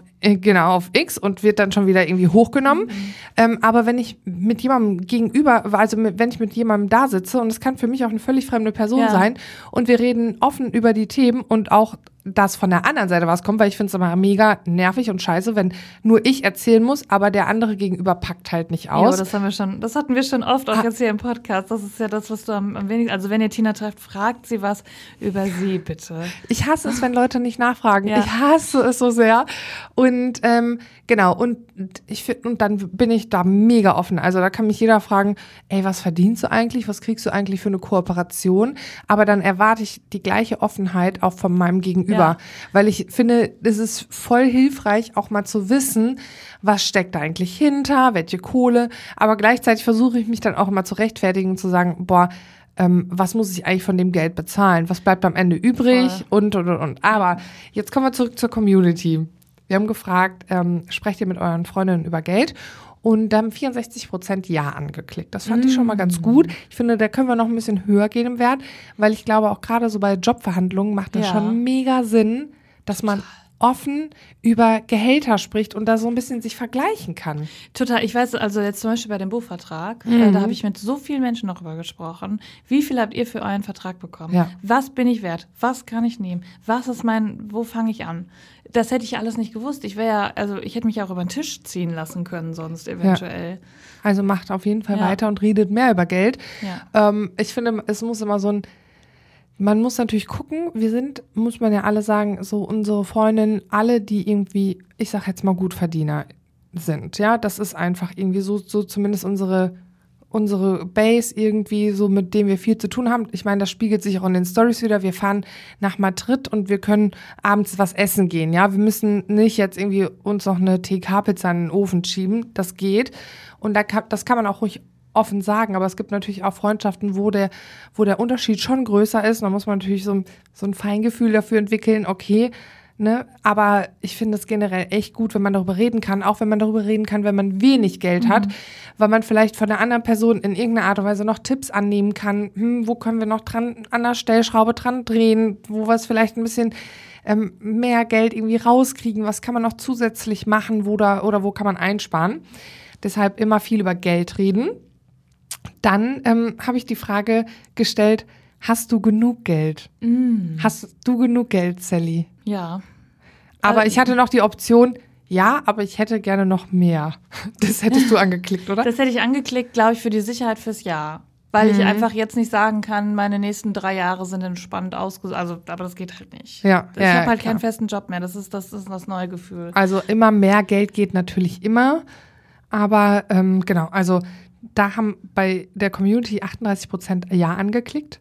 X und wird dann schon wieder irgendwie hochgenommen. Aber wenn ich mit jemandem wenn ich mit jemandem da sitze, und es kann für mich auch eine völlig fremde Person sein, und wir reden offen über die Themen und auch dass von der anderen Seite was kommt, weil ich finde es immer mega nervig und scheiße, wenn nur ich erzählen muss, aber der andere gegenüber packt halt nicht aus. Ja, das hatten wir schon oft, auch jetzt hier im Podcast. Das ist ja das, was du am wenigsten, also wenn ihr Tina trefft, fragt sie was über sie, bitte. Ich hasse es, wenn Leute nicht nachfragen. Ja. Ich hasse es so sehr. Und genau, und dann bin ich da mega offen. Also da kann mich jeder fragen, ey, was verdienst du eigentlich? Was kriegst du eigentlich für eine Kooperation? Aber dann erwarte ich die gleiche Offenheit auch von meinem Gegenüber. Ja. Weil ich finde, es ist voll hilfreich, auch mal zu wissen, was steckt da eigentlich hinter, welche Kohle. Aber gleichzeitig versuche ich mich dann auch immer zu rechtfertigen und zu sagen, boah, was muss ich eigentlich von dem Geld bezahlen? Was bleibt am Ende übrig? Und. Aber jetzt kommen wir zurück zur Community. Wir haben gefragt, sprecht ihr mit euren Freundinnen über Geld? Und da haben 64% Ja angeklickt. Das fand ich schon mal ganz gut. Ich finde, da können wir noch ein bisschen höher gehen im Wert, weil ich glaube, auch gerade so bei Jobverhandlungen macht das schon mega Sinn, dass man offen über Gehälter spricht und da so ein bisschen sich vergleichen kann. Total. Ich weiß, also jetzt zum Beispiel bei dem Buchvertrag, da habe ich mit so vielen Menschen noch drüber gesprochen. Wie viel habt ihr für euren Vertrag bekommen? Ja. Was bin ich wert? Was kann ich nehmen? Wo fange ich an? Das hätte ich alles nicht gewusst. Ich hätte mich auch über den Tisch ziehen lassen können sonst eventuell. Ja. Also macht auf jeden Fall weiter und redet mehr über Geld. Ja. Ich finde, es muss immer man muss natürlich gucken, muss man ja alle sagen, so unsere Freundinnen, alle, die irgendwie, ich sag jetzt mal Gutverdiener sind, ja, das ist einfach irgendwie so zumindest unsere Base irgendwie, so mit dem wir viel zu tun haben. Ich meine, das spiegelt sich auch in den Stories wieder. Wir fahren nach Madrid und wir können abends was essen gehen, ja. Wir müssen nicht jetzt irgendwie uns noch eine TK-Pizza in den Ofen schieben. Das geht. Und das kann man auch ruhig offen sagen, aber es gibt natürlich auch Freundschaften, wo der Unterschied schon größer ist. Und da muss man natürlich so ein Feingefühl dafür entwickeln, okay, Ne? Aber ich finde es generell echt gut, wenn man darüber reden kann, auch wenn man darüber reden kann, wenn man wenig Geld hat, weil man vielleicht von der anderen Person in irgendeiner Art und Weise noch Tipps annehmen kann, wo können wir noch dran an der Stellschraube dran drehen, wo wir es vielleicht ein bisschen mehr Geld irgendwie rauskriegen, was kann man noch zusätzlich machen, oder wo kann man einsparen. Deshalb immer viel über Geld reden. Dann habe ich die Frage gestellt, hast du genug Geld? Hast du genug Geld, Sally? Ja. Aber ich hatte noch die Option, ja, aber ich hätte gerne noch mehr. Das hättest du angeklickt, oder? Das hätte ich angeklickt, glaube ich, für die Sicherheit fürs Jahr. Weil ich einfach jetzt nicht sagen kann, meine nächsten 3 Jahre sind entspannt ausgesucht. Also, aber das geht halt nicht. Ja, ich habe halt keinen festen Job mehr. Das ist das neue Gefühl. Also immer mehr Geld geht natürlich immer. Aber genau, also da haben bei der Community 38% Ja angeklickt.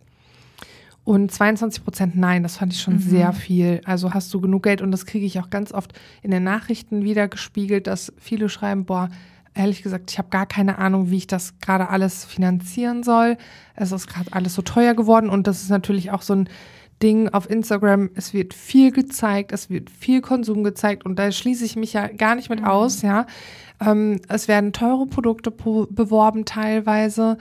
Und 22% Nein, das fand ich schon sehr viel. Also hast du genug Geld? Und das kriege ich auch ganz oft in den Nachrichten wieder gespiegelt, dass viele schreiben, boah, ehrlich gesagt, ich habe gar keine Ahnung, wie ich das gerade alles finanzieren soll. Es ist gerade alles so teuer geworden und das ist natürlich auch so ein Ding auf Instagram. Es wird viel gezeigt, es wird viel Konsum gezeigt und da schließe ich mich ja gar nicht mit aus, ja. Es werden teure Produkte beworben teilweise.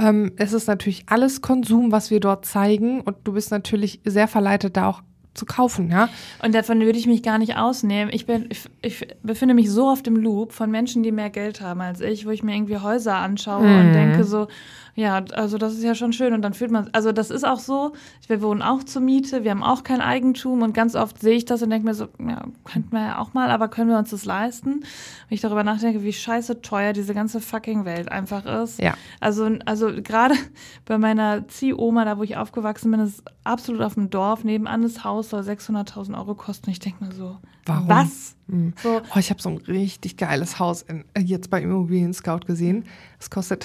Es ist natürlich alles Konsum, was wir dort zeigen und du bist natürlich sehr verleitet, da auch zu kaufen, ja. Und davon würde ich mich gar nicht ausnehmen. Ich befinde mich so auf dem Loop von Menschen, die mehr Geld haben als ich, wo ich mir irgendwie Häuser anschaue und denke so, ja, also das ist ja schon schön und dann fühlt man, also das ist auch so, wir wohnen auch zur Miete, wir haben auch kein Eigentum und ganz oft sehe ich das und denke mir so, ja, könnten wir ja auch mal, aber können wir uns das leisten? Wenn ich darüber nachdenke, wie scheiße teuer diese ganze fucking Welt einfach ist. Ja. Also gerade bei meiner Ziehoma, da wo ich aufgewachsen bin, ist absolut auf dem Dorf, nebenan das Haus soll 600.000 Euro kosten. Ich denke mir so, warum? Was? So. Oh, ich habe so ein richtig geiles Haus jetzt bei Immobilien Scout gesehen. Es kostet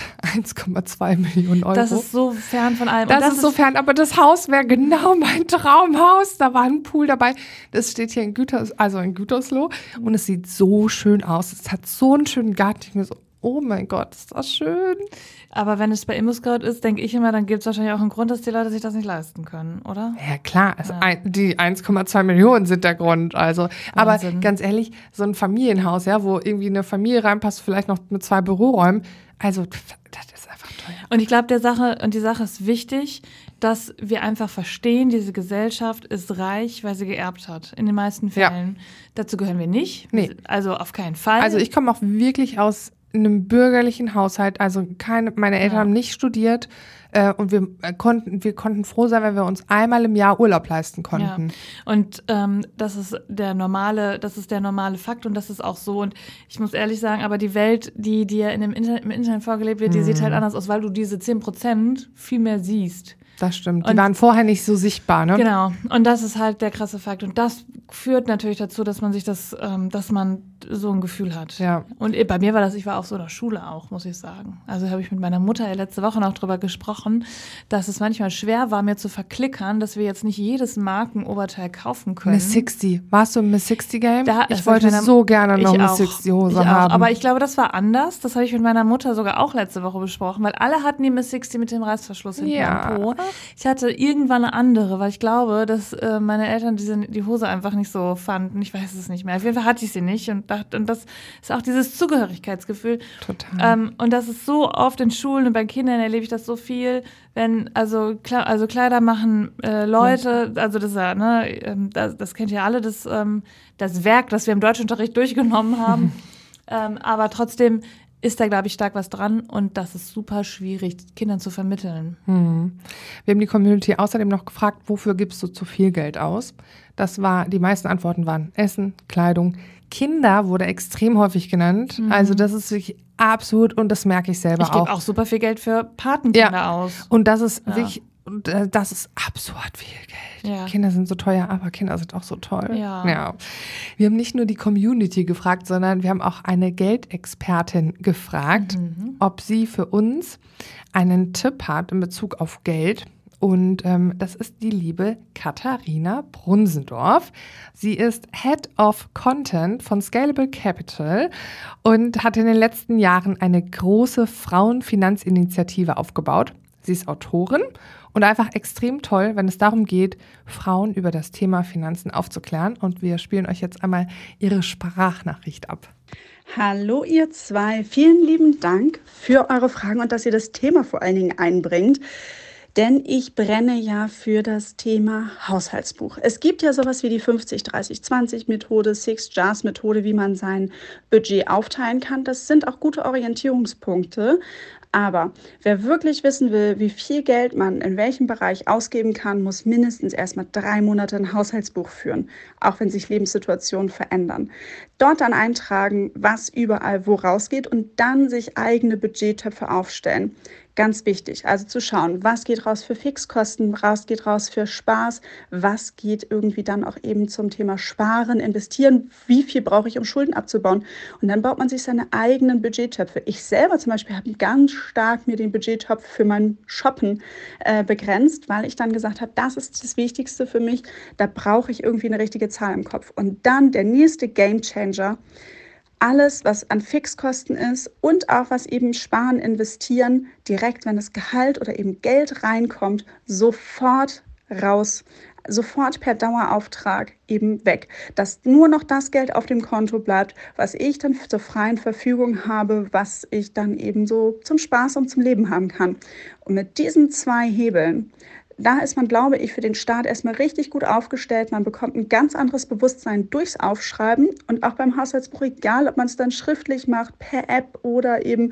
1,2 Millionen Euro. Das ist so fern von allem. Das ist so fern, aber das Haus wäre genau mein Traumhaus. Da war ein Pool dabei. Das steht hier in Gütersloh und es sieht so schön aus. Es hat so einen schönen Garten. Ich mir so, oh mein Gott, ist das schön. Aber wenn es bei ImmoScout ist, denke ich immer, dann gibt es wahrscheinlich auch einen Grund, dass die Leute sich das nicht leisten können, oder? Ja, klar. Also die 1,2 Millionen sind der Grund. Also, aber ganz ehrlich, so ein Familienhaus, ja, wo irgendwie eine Familie reinpasst, vielleicht noch mit 2 Büroräumen. Also, das ist einfach teuer. Und ich glaube, die Sache ist wichtig, dass wir einfach verstehen, diese Gesellschaft ist reich, weil sie geerbt hat. In den meisten Fällen. Ja. Dazu gehören wir nicht. Nee. Also auf keinen Fall. Also ich komme auch wirklich aus einem bürgerlichen Haushalt, also meine Eltern haben nicht studiert und wir konnten froh sein, wenn wir uns einmal im Jahr Urlaub leisten konnten. Ja. Und das ist der normale Fakt und das ist auch so. Und ich muss ehrlich sagen, aber die Welt, die dir im Internet vorgelebt wird, die sieht halt anders aus, weil du diese 10% viel mehr siehst. Das stimmt. Die waren vorher nicht so sichtbar, ne? Genau. Und das ist halt der krasse Fakt. Und das führt natürlich dazu, dass man sich dass man so ein Gefühl hat. Ja. Und bei mir ich war auf so einer Schule auch, muss ich sagen. Also habe ich mit meiner Mutter letzte Woche noch drüber gesprochen, dass es manchmal schwer war, mir zu verklickern, dass wir jetzt nicht jedes Markenoberteil kaufen können. Miss 60. Warst du im Miss 60 Game? Ich wollte so gerne noch Miss 60 Hose haben. Aber ich glaube, das war anders. Das habe ich mit meiner Mutter sogar auch letzte Woche besprochen, weil alle hatten die Miss 60 mit dem Reißverschluss hinten am Po. Ich hatte irgendwann eine andere, weil ich glaube, dass meine Eltern die Hose einfach nicht so fanden. Ich weiß es nicht mehr. Auf jeden Fall hatte ich sie nicht und das ist auch dieses Zugehörigkeitsgefühl. Total. Und das ist so oft in Schulen und bei Kindern erlebe ich das so viel, wenn, also Kleider machen Leute, also das ist ja, ne, das kennt ihr alle, das Werk, das wir im Deutschunterricht durchgenommen haben. Aber trotzdem ist da, glaube ich, stark was dran und das ist super schwierig, Kindern zu vermitteln. Wir haben die Community außerdem noch gefragt, wofür gibst du zu viel Geld aus? Die meisten Antworten waren Essen, Kleidung. Kinder wurde extrem häufig genannt. Also das ist wirklich absurd und das merke ich selber auch. Ich gebe auch super viel Geld für Patenkinder aus. Und das ist wirklich, das ist absurd viel Geld. Ja. Kinder sind so teuer, aber Kinder sind auch so toll. Ja. Wir haben nicht nur die Community gefragt, sondern wir haben auch eine Geldexpertin gefragt, ob sie für uns einen Tipp hat in Bezug auf Geld. Und das ist die liebe Katharina Brunsendorf. Sie ist Head of Content von Scalable Capital und hat in den letzten Jahren eine große Frauenfinanzinitiative aufgebaut. Sie ist Autorin Und einfach extrem toll, wenn es darum geht, Frauen über das Thema Finanzen aufzuklären. Und wir spielen euch jetzt einmal ihre Sprachnachricht ab. Hallo ihr zwei, vielen lieben Dank für eure Fragen und dass ihr das Thema vor allen Dingen einbringt. Denn ich brenne ja für das Thema Haushaltsbuch. Es gibt ja sowas wie die 50-30-20-Methode, Six-Jars-Methode, wie man sein Budget aufteilen kann. Das sind auch gute Orientierungspunkte. Aber wer wirklich wissen will, wie viel Geld man in welchem Bereich ausgeben kann, muss mindestens erstmal 3 Monate ein Haushaltsbuch führen, auch wenn sich Lebenssituationen verändern. Dort dann eintragen, was überall wo rausgeht und dann sich eigene Budgettöpfe aufstellen. Ganz wichtig, also zu schauen, was geht raus für Fixkosten, was geht raus für Spaß, was geht irgendwie dann auch eben zum Thema Sparen, Investieren, wie viel brauche ich, um Schulden abzubauen. Und dann baut man sich seine eigenen Budgettöpfe. Ich selber zum Beispiel habe ganz stark mir den Budgettopf für mein Shoppen begrenzt, weil ich dann gesagt habe, das ist das Wichtigste für mich, da brauche ich irgendwie eine richtige Zahl im Kopf. Und dann der nächste Gamechanger, alles, was an Fixkosten ist und auch was eben Sparen, Investieren, direkt, wenn das Gehalt oder eben Geld reinkommt, sofort raus, sofort per Dauerauftrag eben weg. Dass nur noch das Geld auf dem Konto bleibt, was ich dann zur freien Verfügung habe, was ich dann eben so zum Spaß und zum Leben haben kann. Und mit diesen 2 Hebeln, da ist man, glaube ich, für den Start erstmal richtig gut aufgestellt. Man bekommt ein ganz anderes Bewusstsein durchs Aufschreiben und auch beim Haushaltsbuch, egal ob man es dann schriftlich macht, per App oder eben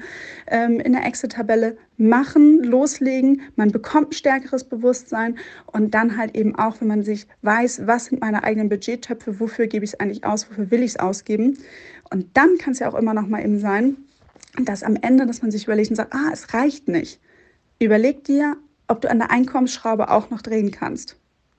in der Excel-Tabelle, machen, loslegen. Man bekommt ein stärkeres Bewusstsein und dann halt eben auch, wenn man sich weiß, was sind meine eigenen Budgettöpfe, wofür gebe ich es eigentlich aus, wofür will ich es ausgeben. Und dann kann es ja auch immer noch mal eben sein, dass am Ende, dass man sich überlegt und sagt, es reicht nicht. Überleg dir, ob du an der Einkommensschraube auch noch drehen kannst.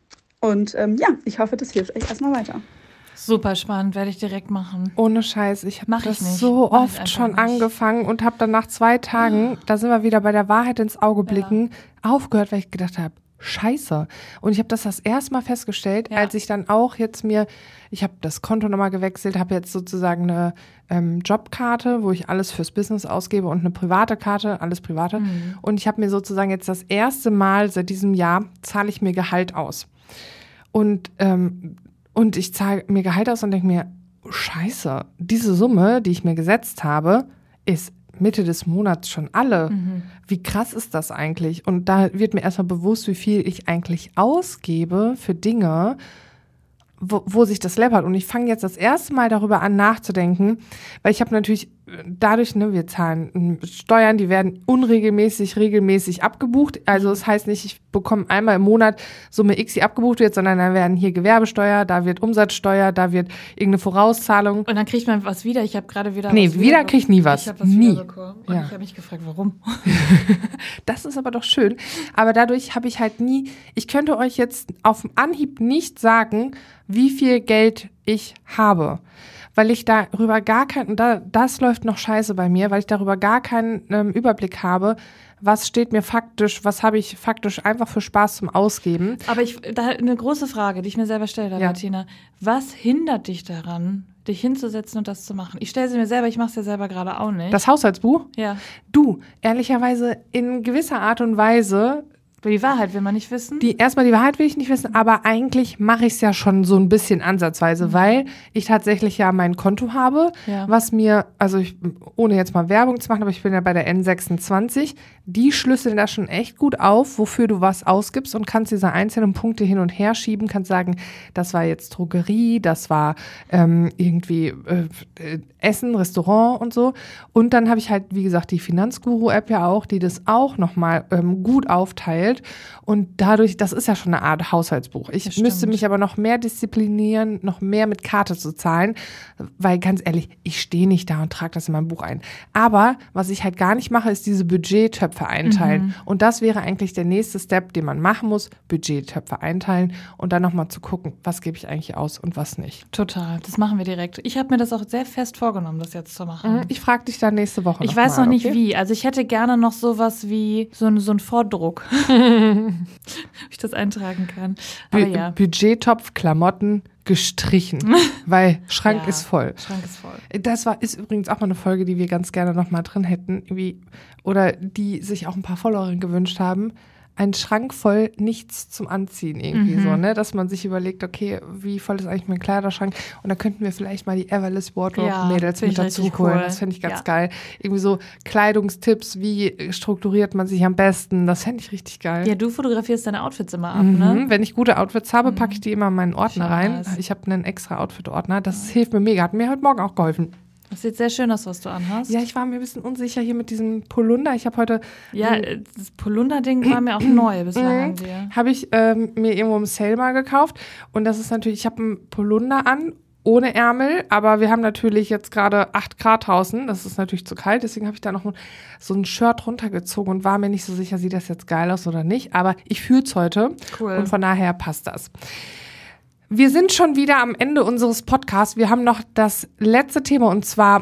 Und ich hoffe, das hilft euch erstmal weiter. Super spannend, werde ich direkt machen. Ohne Scheiß, ich habe das so oft schon angefangen und habe dann nach 2 Tagen, da sind wir wieder bei der Wahrheit ins Auge blicken, aufgehört, weil ich gedacht habe, Scheiße. Und ich habe das erste Mal festgestellt, als ich dann auch jetzt ich habe das Konto nochmal gewechselt, habe jetzt sozusagen eine Jobkarte, wo ich alles fürs Business ausgebe und eine private Karte, alles private. Und ich habe mir sozusagen jetzt das erste Mal seit diesem Jahr, zahle ich mir Gehalt aus. Und ich zahle mir Gehalt aus und denke mir, Scheiße, diese Summe, die ich mir gesetzt habe, ist Mitte des Monats schon alle. Wie krass ist das eigentlich? Und da wird mir erstmal bewusst, wie viel ich eigentlich ausgebe für Dinge, wo sich das läppert. Und ich fange jetzt das erste Mal darüber an nachzudenken, weil ich habe natürlich dadurch, wir zahlen Steuern, die werden regelmäßig abgebucht. Also das heißt nicht, ich bekomme einmal im Monat Summe X, die abgebucht wird, sondern dann werden hier Gewerbesteuer, da wird Umsatzsteuer, da wird irgendeine Vorauszahlung. Und dann kriegt man was wieder. Ich habe gerade wieder wieder kriege ich nie was. Ich habe was wiederbekommen. Und ich habe mich gefragt, warum? Das ist aber doch schön. Aber dadurch habe ich halt ich könnte euch jetzt auf dem Anhieb nicht sagen, wie viel Geld ich habe. Weil ich darüber das läuft noch scheiße bei mir, weil ich darüber gar keinen Überblick habe, was habe ich faktisch einfach für Spaß zum Ausgeben. Aber da eine große Frage, die ich mir selber stelle, Martina. Was hindert dich daran, dich hinzusetzen und das zu machen? Ich stelle sie mir selber, ich mache es ja selber gerade auch nicht. Das Haushaltsbuch? Ja. Du, ehrlicherweise in gewisser Art und Weise. Die Wahrheit will man nicht wissen? Erstmal die Wahrheit will ich nicht wissen, aber eigentlich mache ich es ja schon so ein bisschen ansatzweise, weil ich tatsächlich ja mein Konto habe, was mir, ohne jetzt mal Werbung zu machen, aber ich bin ja bei der N26, die schlüsseln da schon echt gut auf, wofür du was ausgibst und kannst diese einzelnen Punkte hin und her schieben, kannst sagen, das war jetzt Drogerie, das war irgendwie Essen, Restaurant und so. Und dann habe ich halt, wie gesagt, die Finanzguru-App ja auch, die das auch nochmal gut aufteilt. Und dadurch, das ist ja schon eine Art Haushaltsbuch. Ich müsste mich aber noch mehr disziplinieren, noch mehr mit Karte zu zahlen, weil ganz ehrlich, ich stehe nicht da und trage das in mein Buch ein. Aber was ich halt gar nicht mache, ist diese Budgettöpfe einteilen. Und das wäre eigentlich der nächste Step, den man machen muss, Budgettöpfe einteilen und dann nochmal zu gucken, was gebe ich eigentlich aus und was nicht. Total, das machen wir direkt. Ich habe mir das auch sehr fest vorgenommen, das jetzt zu machen. Ich frage dich dann nächste Woche Ich weiß noch nicht wie. Also ich hätte gerne noch sowas wie so ein Vordruck. Ob ich das eintragen kann. Aber Budgettopf, Klamotten gestrichen, weil Schrank ist voll. Schrank ist voll. Das ist übrigens auch mal eine Folge, die wir ganz gerne noch mal drin hätten, oder die sich auch ein paar Followerinnen gewünscht haben. ein Schrank voll nichts zum Anziehen irgendwie so, ne? Dass man sich überlegt, okay, wie voll ist eigentlich mein Kleiderschrank? Und da könnten wir vielleicht mal die Everless Wardrobe-Mädels mit dazu holen. Cool. Das fände ich ganz geil. Irgendwie so Kleidungstipps, wie strukturiert man sich am besten, das fände ich richtig geil. Ja, du fotografierst deine Outfits immer ab, ne? Wenn ich gute Outfits habe, packe ich die immer in meinen Ordner rein. Ich habe einen extra Outfit-Ordner, das hilft mir mega. Hat mir heute Morgen auch geholfen. Das sieht sehr schön aus, was du anhast. Ja, ich war mir ein bisschen unsicher hier mit diesem Polunder. Ich habe heute... Ja, das Polunder-Ding war mir auch neu bislang. Habe ich mir irgendwo im Sale mal gekauft. Und das ist natürlich, ich habe einen Polunder an, ohne Ärmel. Aber wir haben natürlich jetzt gerade 8 Grad draußen. Das ist natürlich zu kalt. Deswegen habe ich da noch so ein Shirt runtergezogen und war mir nicht so sicher, sieht das jetzt geil aus oder nicht. Aber ich fühle es heute. Cool. Und von daher passt das. Wir sind schon wieder am Ende unseres Podcasts. Wir haben noch das letzte Thema und zwar...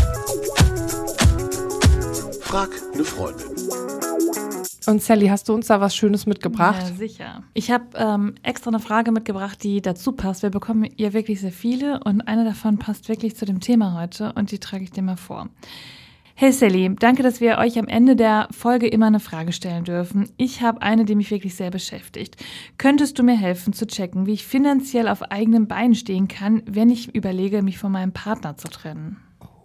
Frag eine Freundin. Und Sally, hast du uns da was Schönes mitgebracht? Ja, sicher. Ich habe extra eine Frage mitgebracht, die dazu passt. Wir bekommen ja wirklich sehr viele und eine davon passt wirklich zu dem Thema heute und die trage ich dir mal vor. Hey Sally, danke, dass wir euch am Ende der Folge immer eine Frage stellen dürfen. Ich habe eine, die mich wirklich sehr beschäftigt. Könntest du mir helfen zu checken, wie ich finanziell auf eigenen Beinen stehen kann, wenn ich überlege, mich von meinem Partner zu trennen?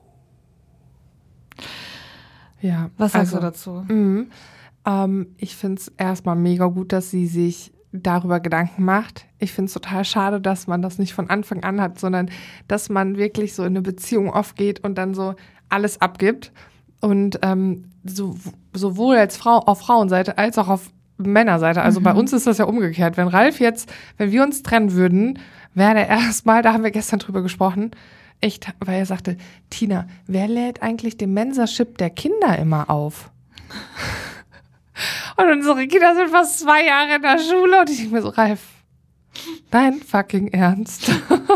Ja. Was sagst du dazu? Ich finde es erstmal mega gut, dass sie sich darüber Gedanken macht. Ich finde es total schade, dass man das nicht von Anfang an hat, sondern dass man wirklich so in eine Beziehung aufgeht und dann so alles abgibt. Und sowohl als Frau auf Frauenseite als auch auf Männerseite. Also bei uns ist das ja umgekehrt. Wenn wir uns trennen würden, wäre der erstmal, da haben wir gestern drüber gesprochen, echt, weil er sagte, Tina, wer lädt eigentlich den Mensa-Chip der Kinder immer auf? Und unsere Kinder sind fast 2 Jahre in der Schule und ich denke mir so, Ralf, dein fucking Ernst?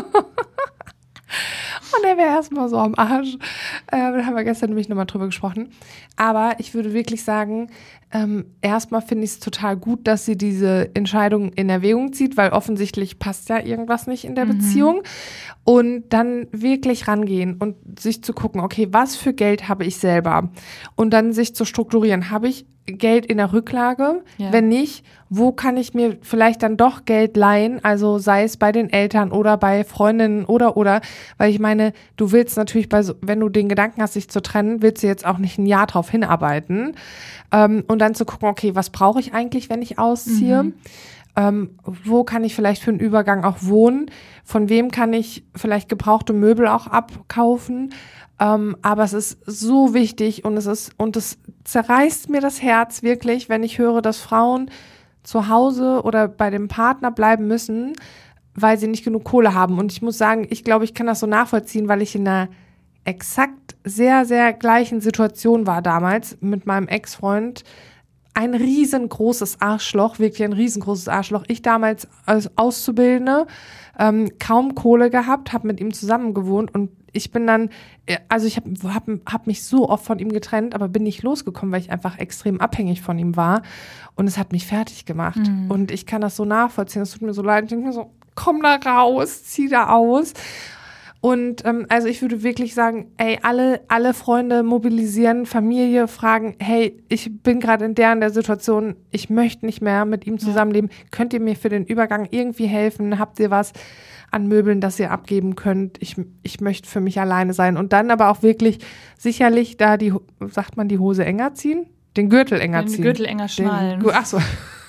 Und er wäre erstmal so am Arsch. Da haben wir gestern nämlich nochmal drüber gesprochen. Aber ich würde wirklich sagen, erstmal finde ich es total gut, dass sie diese Entscheidung in Erwägung zieht, weil offensichtlich passt ja irgendwas nicht in der Beziehung. Und dann wirklich rangehen und sich zu gucken, okay, was für Geld habe ich selber? Und dann sich zu strukturieren. Habe ich Geld in der Rücklage? Ja. Wenn nicht, wo kann ich mir vielleicht dann doch Geld leihen? Also sei es bei den Eltern oder bei Freundinnen oder. Weil ich meine, du willst natürlich, wenn du den Gedanken hast, dich zu trennen, willst du jetzt auch nicht ein Jahr drauf hinarbeiten. Und dann zu gucken, okay, was brauche ich eigentlich, wenn ich ausziehe? Wo kann ich vielleicht für einen Übergang auch wohnen? Von wem kann ich vielleicht gebrauchte Möbel auch abkaufen? Aber es ist so wichtig und es zerreißt mir das Herz wirklich, wenn ich höre, dass Frauen zu Hause oder bei dem Partner bleiben müssen, weil sie nicht genug Kohle haben. Und ich muss sagen, ich glaube, ich kann das so nachvollziehen, weil ich in einer exakt sehr, sehr gleichen Situation war damals mit meinem Ex-Freund. Ein riesengroßes Arschloch, wirklich ein riesengroßes Arschloch. Ich damals als Auszubildende kaum Kohle gehabt, habe mit ihm zusammen gewohnt und ich bin dann, also ich hab mich so oft von ihm getrennt, aber bin nicht losgekommen, weil ich einfach extrem abhängig von ihm war und es hat mich fertig gemacht. Und ich kann das so nachvollziehen, es tut mir so leid. Ich denke mir so, komm da raus, zieh da aus. Und also ich würde wirklich sagen, ey, alle Freunde mobilisieren, Familie fragen, hey, ich bin gerade in der Situation, ich möchte nicht mehr mit ihm zusammenleben. Könnt ihr mir für den Übergang irgendwie helfen? Habt ihr was an Möbeln, das ihr abgeben könnt? Ich möchte für mich alleine sein. Und dann aber auch wirklich sicherlich da die Hose enger ziehen? Den Gürtel enger ziehen. Den Gürtel enger schnallen. Ach so.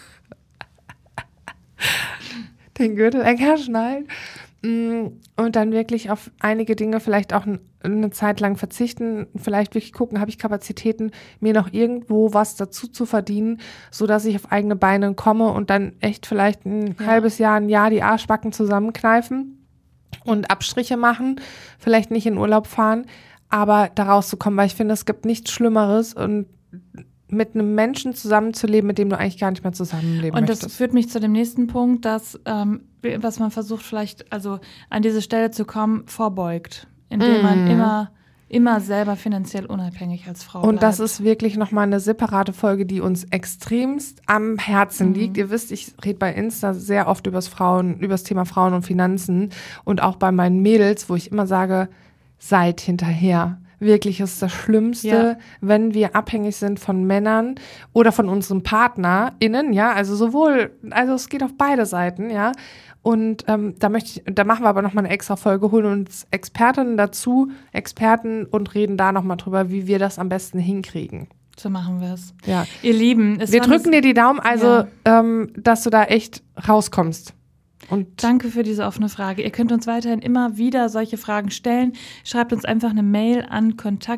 Den Gürtel enger schnallen. Und dann wirklich auf einige Dinge vielleicht auch eine Zeit lang verzichten, vielleicht wirklich gucken, habe ich Kapazitäten, mir noch irgendwo was dazu zu verdienen, sodass ich auf eigene Beine komme und dann echt vielleicht ein halbes Jahr, ein Jahr die Arschbacken zusammenkneifen und Abstriche machen, vielleicht nicht in Urlaub fahren, aber da rauszukommen, weil ich finde, es gibt nichts Schlimmeres und mit einem Menschen zusammenzuleben, mit dem du eigentlich gar nicht mehr zusammenleben möchtest. Und das führt mich zu dem nächsten Punkt, dass, was man versucht vielleicht, also an diese Stelle zu kommen, vorbeugt, indem man immer selber finanziell unabhängig als Frau bleibt. Und das ist wirklich nochmal eine separate Folge, die uns extremst am Herzen liegt. Ihr wisst, ich rede bei Insta sehr oft übers Thema Frauen und Finanzen und auch bei meinen Mädels, wo ich immer sage, seid hinterher. Wirklich, es ist das Schlimmste, wenn wir abhängig sind von Männern oder von unseren PartnerInnen, ja, also es geht auf beide Seiten, ja. Und da machen wir aber nochmal eine extra Folge, holen uns Experten und reden da nochmal drüber, wie wir das am besten hinkriegen. So machen wir es. Ja. Ihr Lieben, wir drücken dir die Daumen, dass du da echt rauskommst. Und danke für diese offene Frage. Ihr könnt uns weiterhin immer wieder solche Fragen stellen. Schreibt uns einfach eine Mail an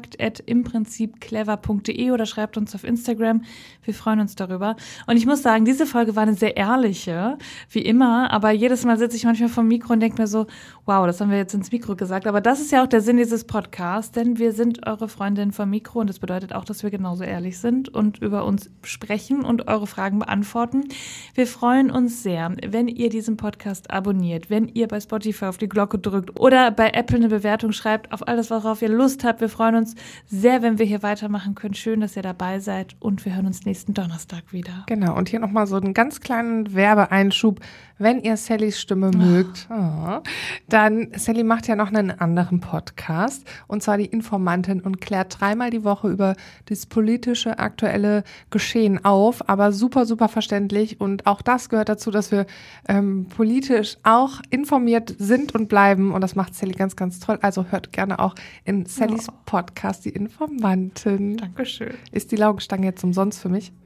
kontakt@imprinzipclever.de oder schreibt uns auf Instagram. Wir freuen uns darüber. Und ich muss sagen, diese Folge war eine sehr ehrliche, wie immer. Aber jedes Mal sitze ich manchmal vom Mikro und denke mir so, wow, das haben wir jetzt ins Mikro gesagt. Aber das ist ja auch der Sinn dieses Podcasts, denn wir sind eure Freundin vom Mikro und das bedeutet auch, dass wir genauso ehrlich sind und über uns sprechen und eure Fragen beantworten. Wir freuen uns sehr, wenn ihr diesen Podcast abonniert, wenn ihr bei Spotify auf die Glocke drückt oder bei Apple eine Bewertung schreibt, auf alles, worauf ihr Lust habt. Wir freuen uns sehr, wenn wir hier weitermachen können. Schön, dass ihr dabei seid und wir hören uns nächsten Donnerstag wieder. Genau, und hier nochmal so einen ganz kleinen Werbeeinschub. Wenn ihr Sallys Stimme mögt, dann, Sally macht ja noch einen anderen Podcast, und zwar die Informantin, und klärt 3-mal die Woche über das politische, aktuelle Geschehen auf, aber super, super verständlich, und auch das gehört dazu, dass wir politisch auch informiert sind und bleiben, und das macht Sally ganz, ganz toll. Also hört gerne auch in Sallys Podcast, die Informantin. Dankeschön. Ist die Laugenstange jetzt umsonst für mich?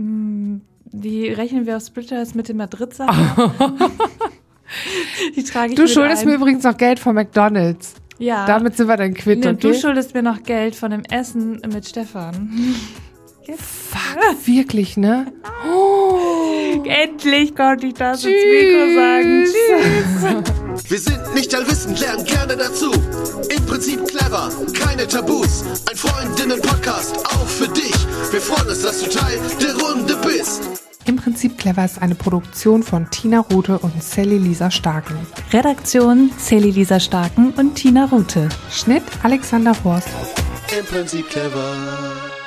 Die rechnen wir auf Splitters mit den Madrid-Sachen. Die trage ich Du schuldest mir übrigens noch Geld von McDonald's. Ja. Damit sind wir dann quitt, okay? Du schuldest mir noch Geld von dem Essen mit Stefan. Fuck, wirklich, ne? Endlich konnte ich das ins Mikro sagen. Tschüss. Wir sind nicht allwissend, lernen gerne dazu. Im Prinzip clever, keine Tabus. Ein Freundinnen-Podcast, auch für dich. Wir freuen uns, dass du Teil der Runde bist. Im Prinzip clever ist eine Produktion von Tina Ruthe und Sally Lisa Starken. Redaktion Sally Lisa Starken und Tina Ruthe. Schnitt Alexander Horst. Im Prinzip clever.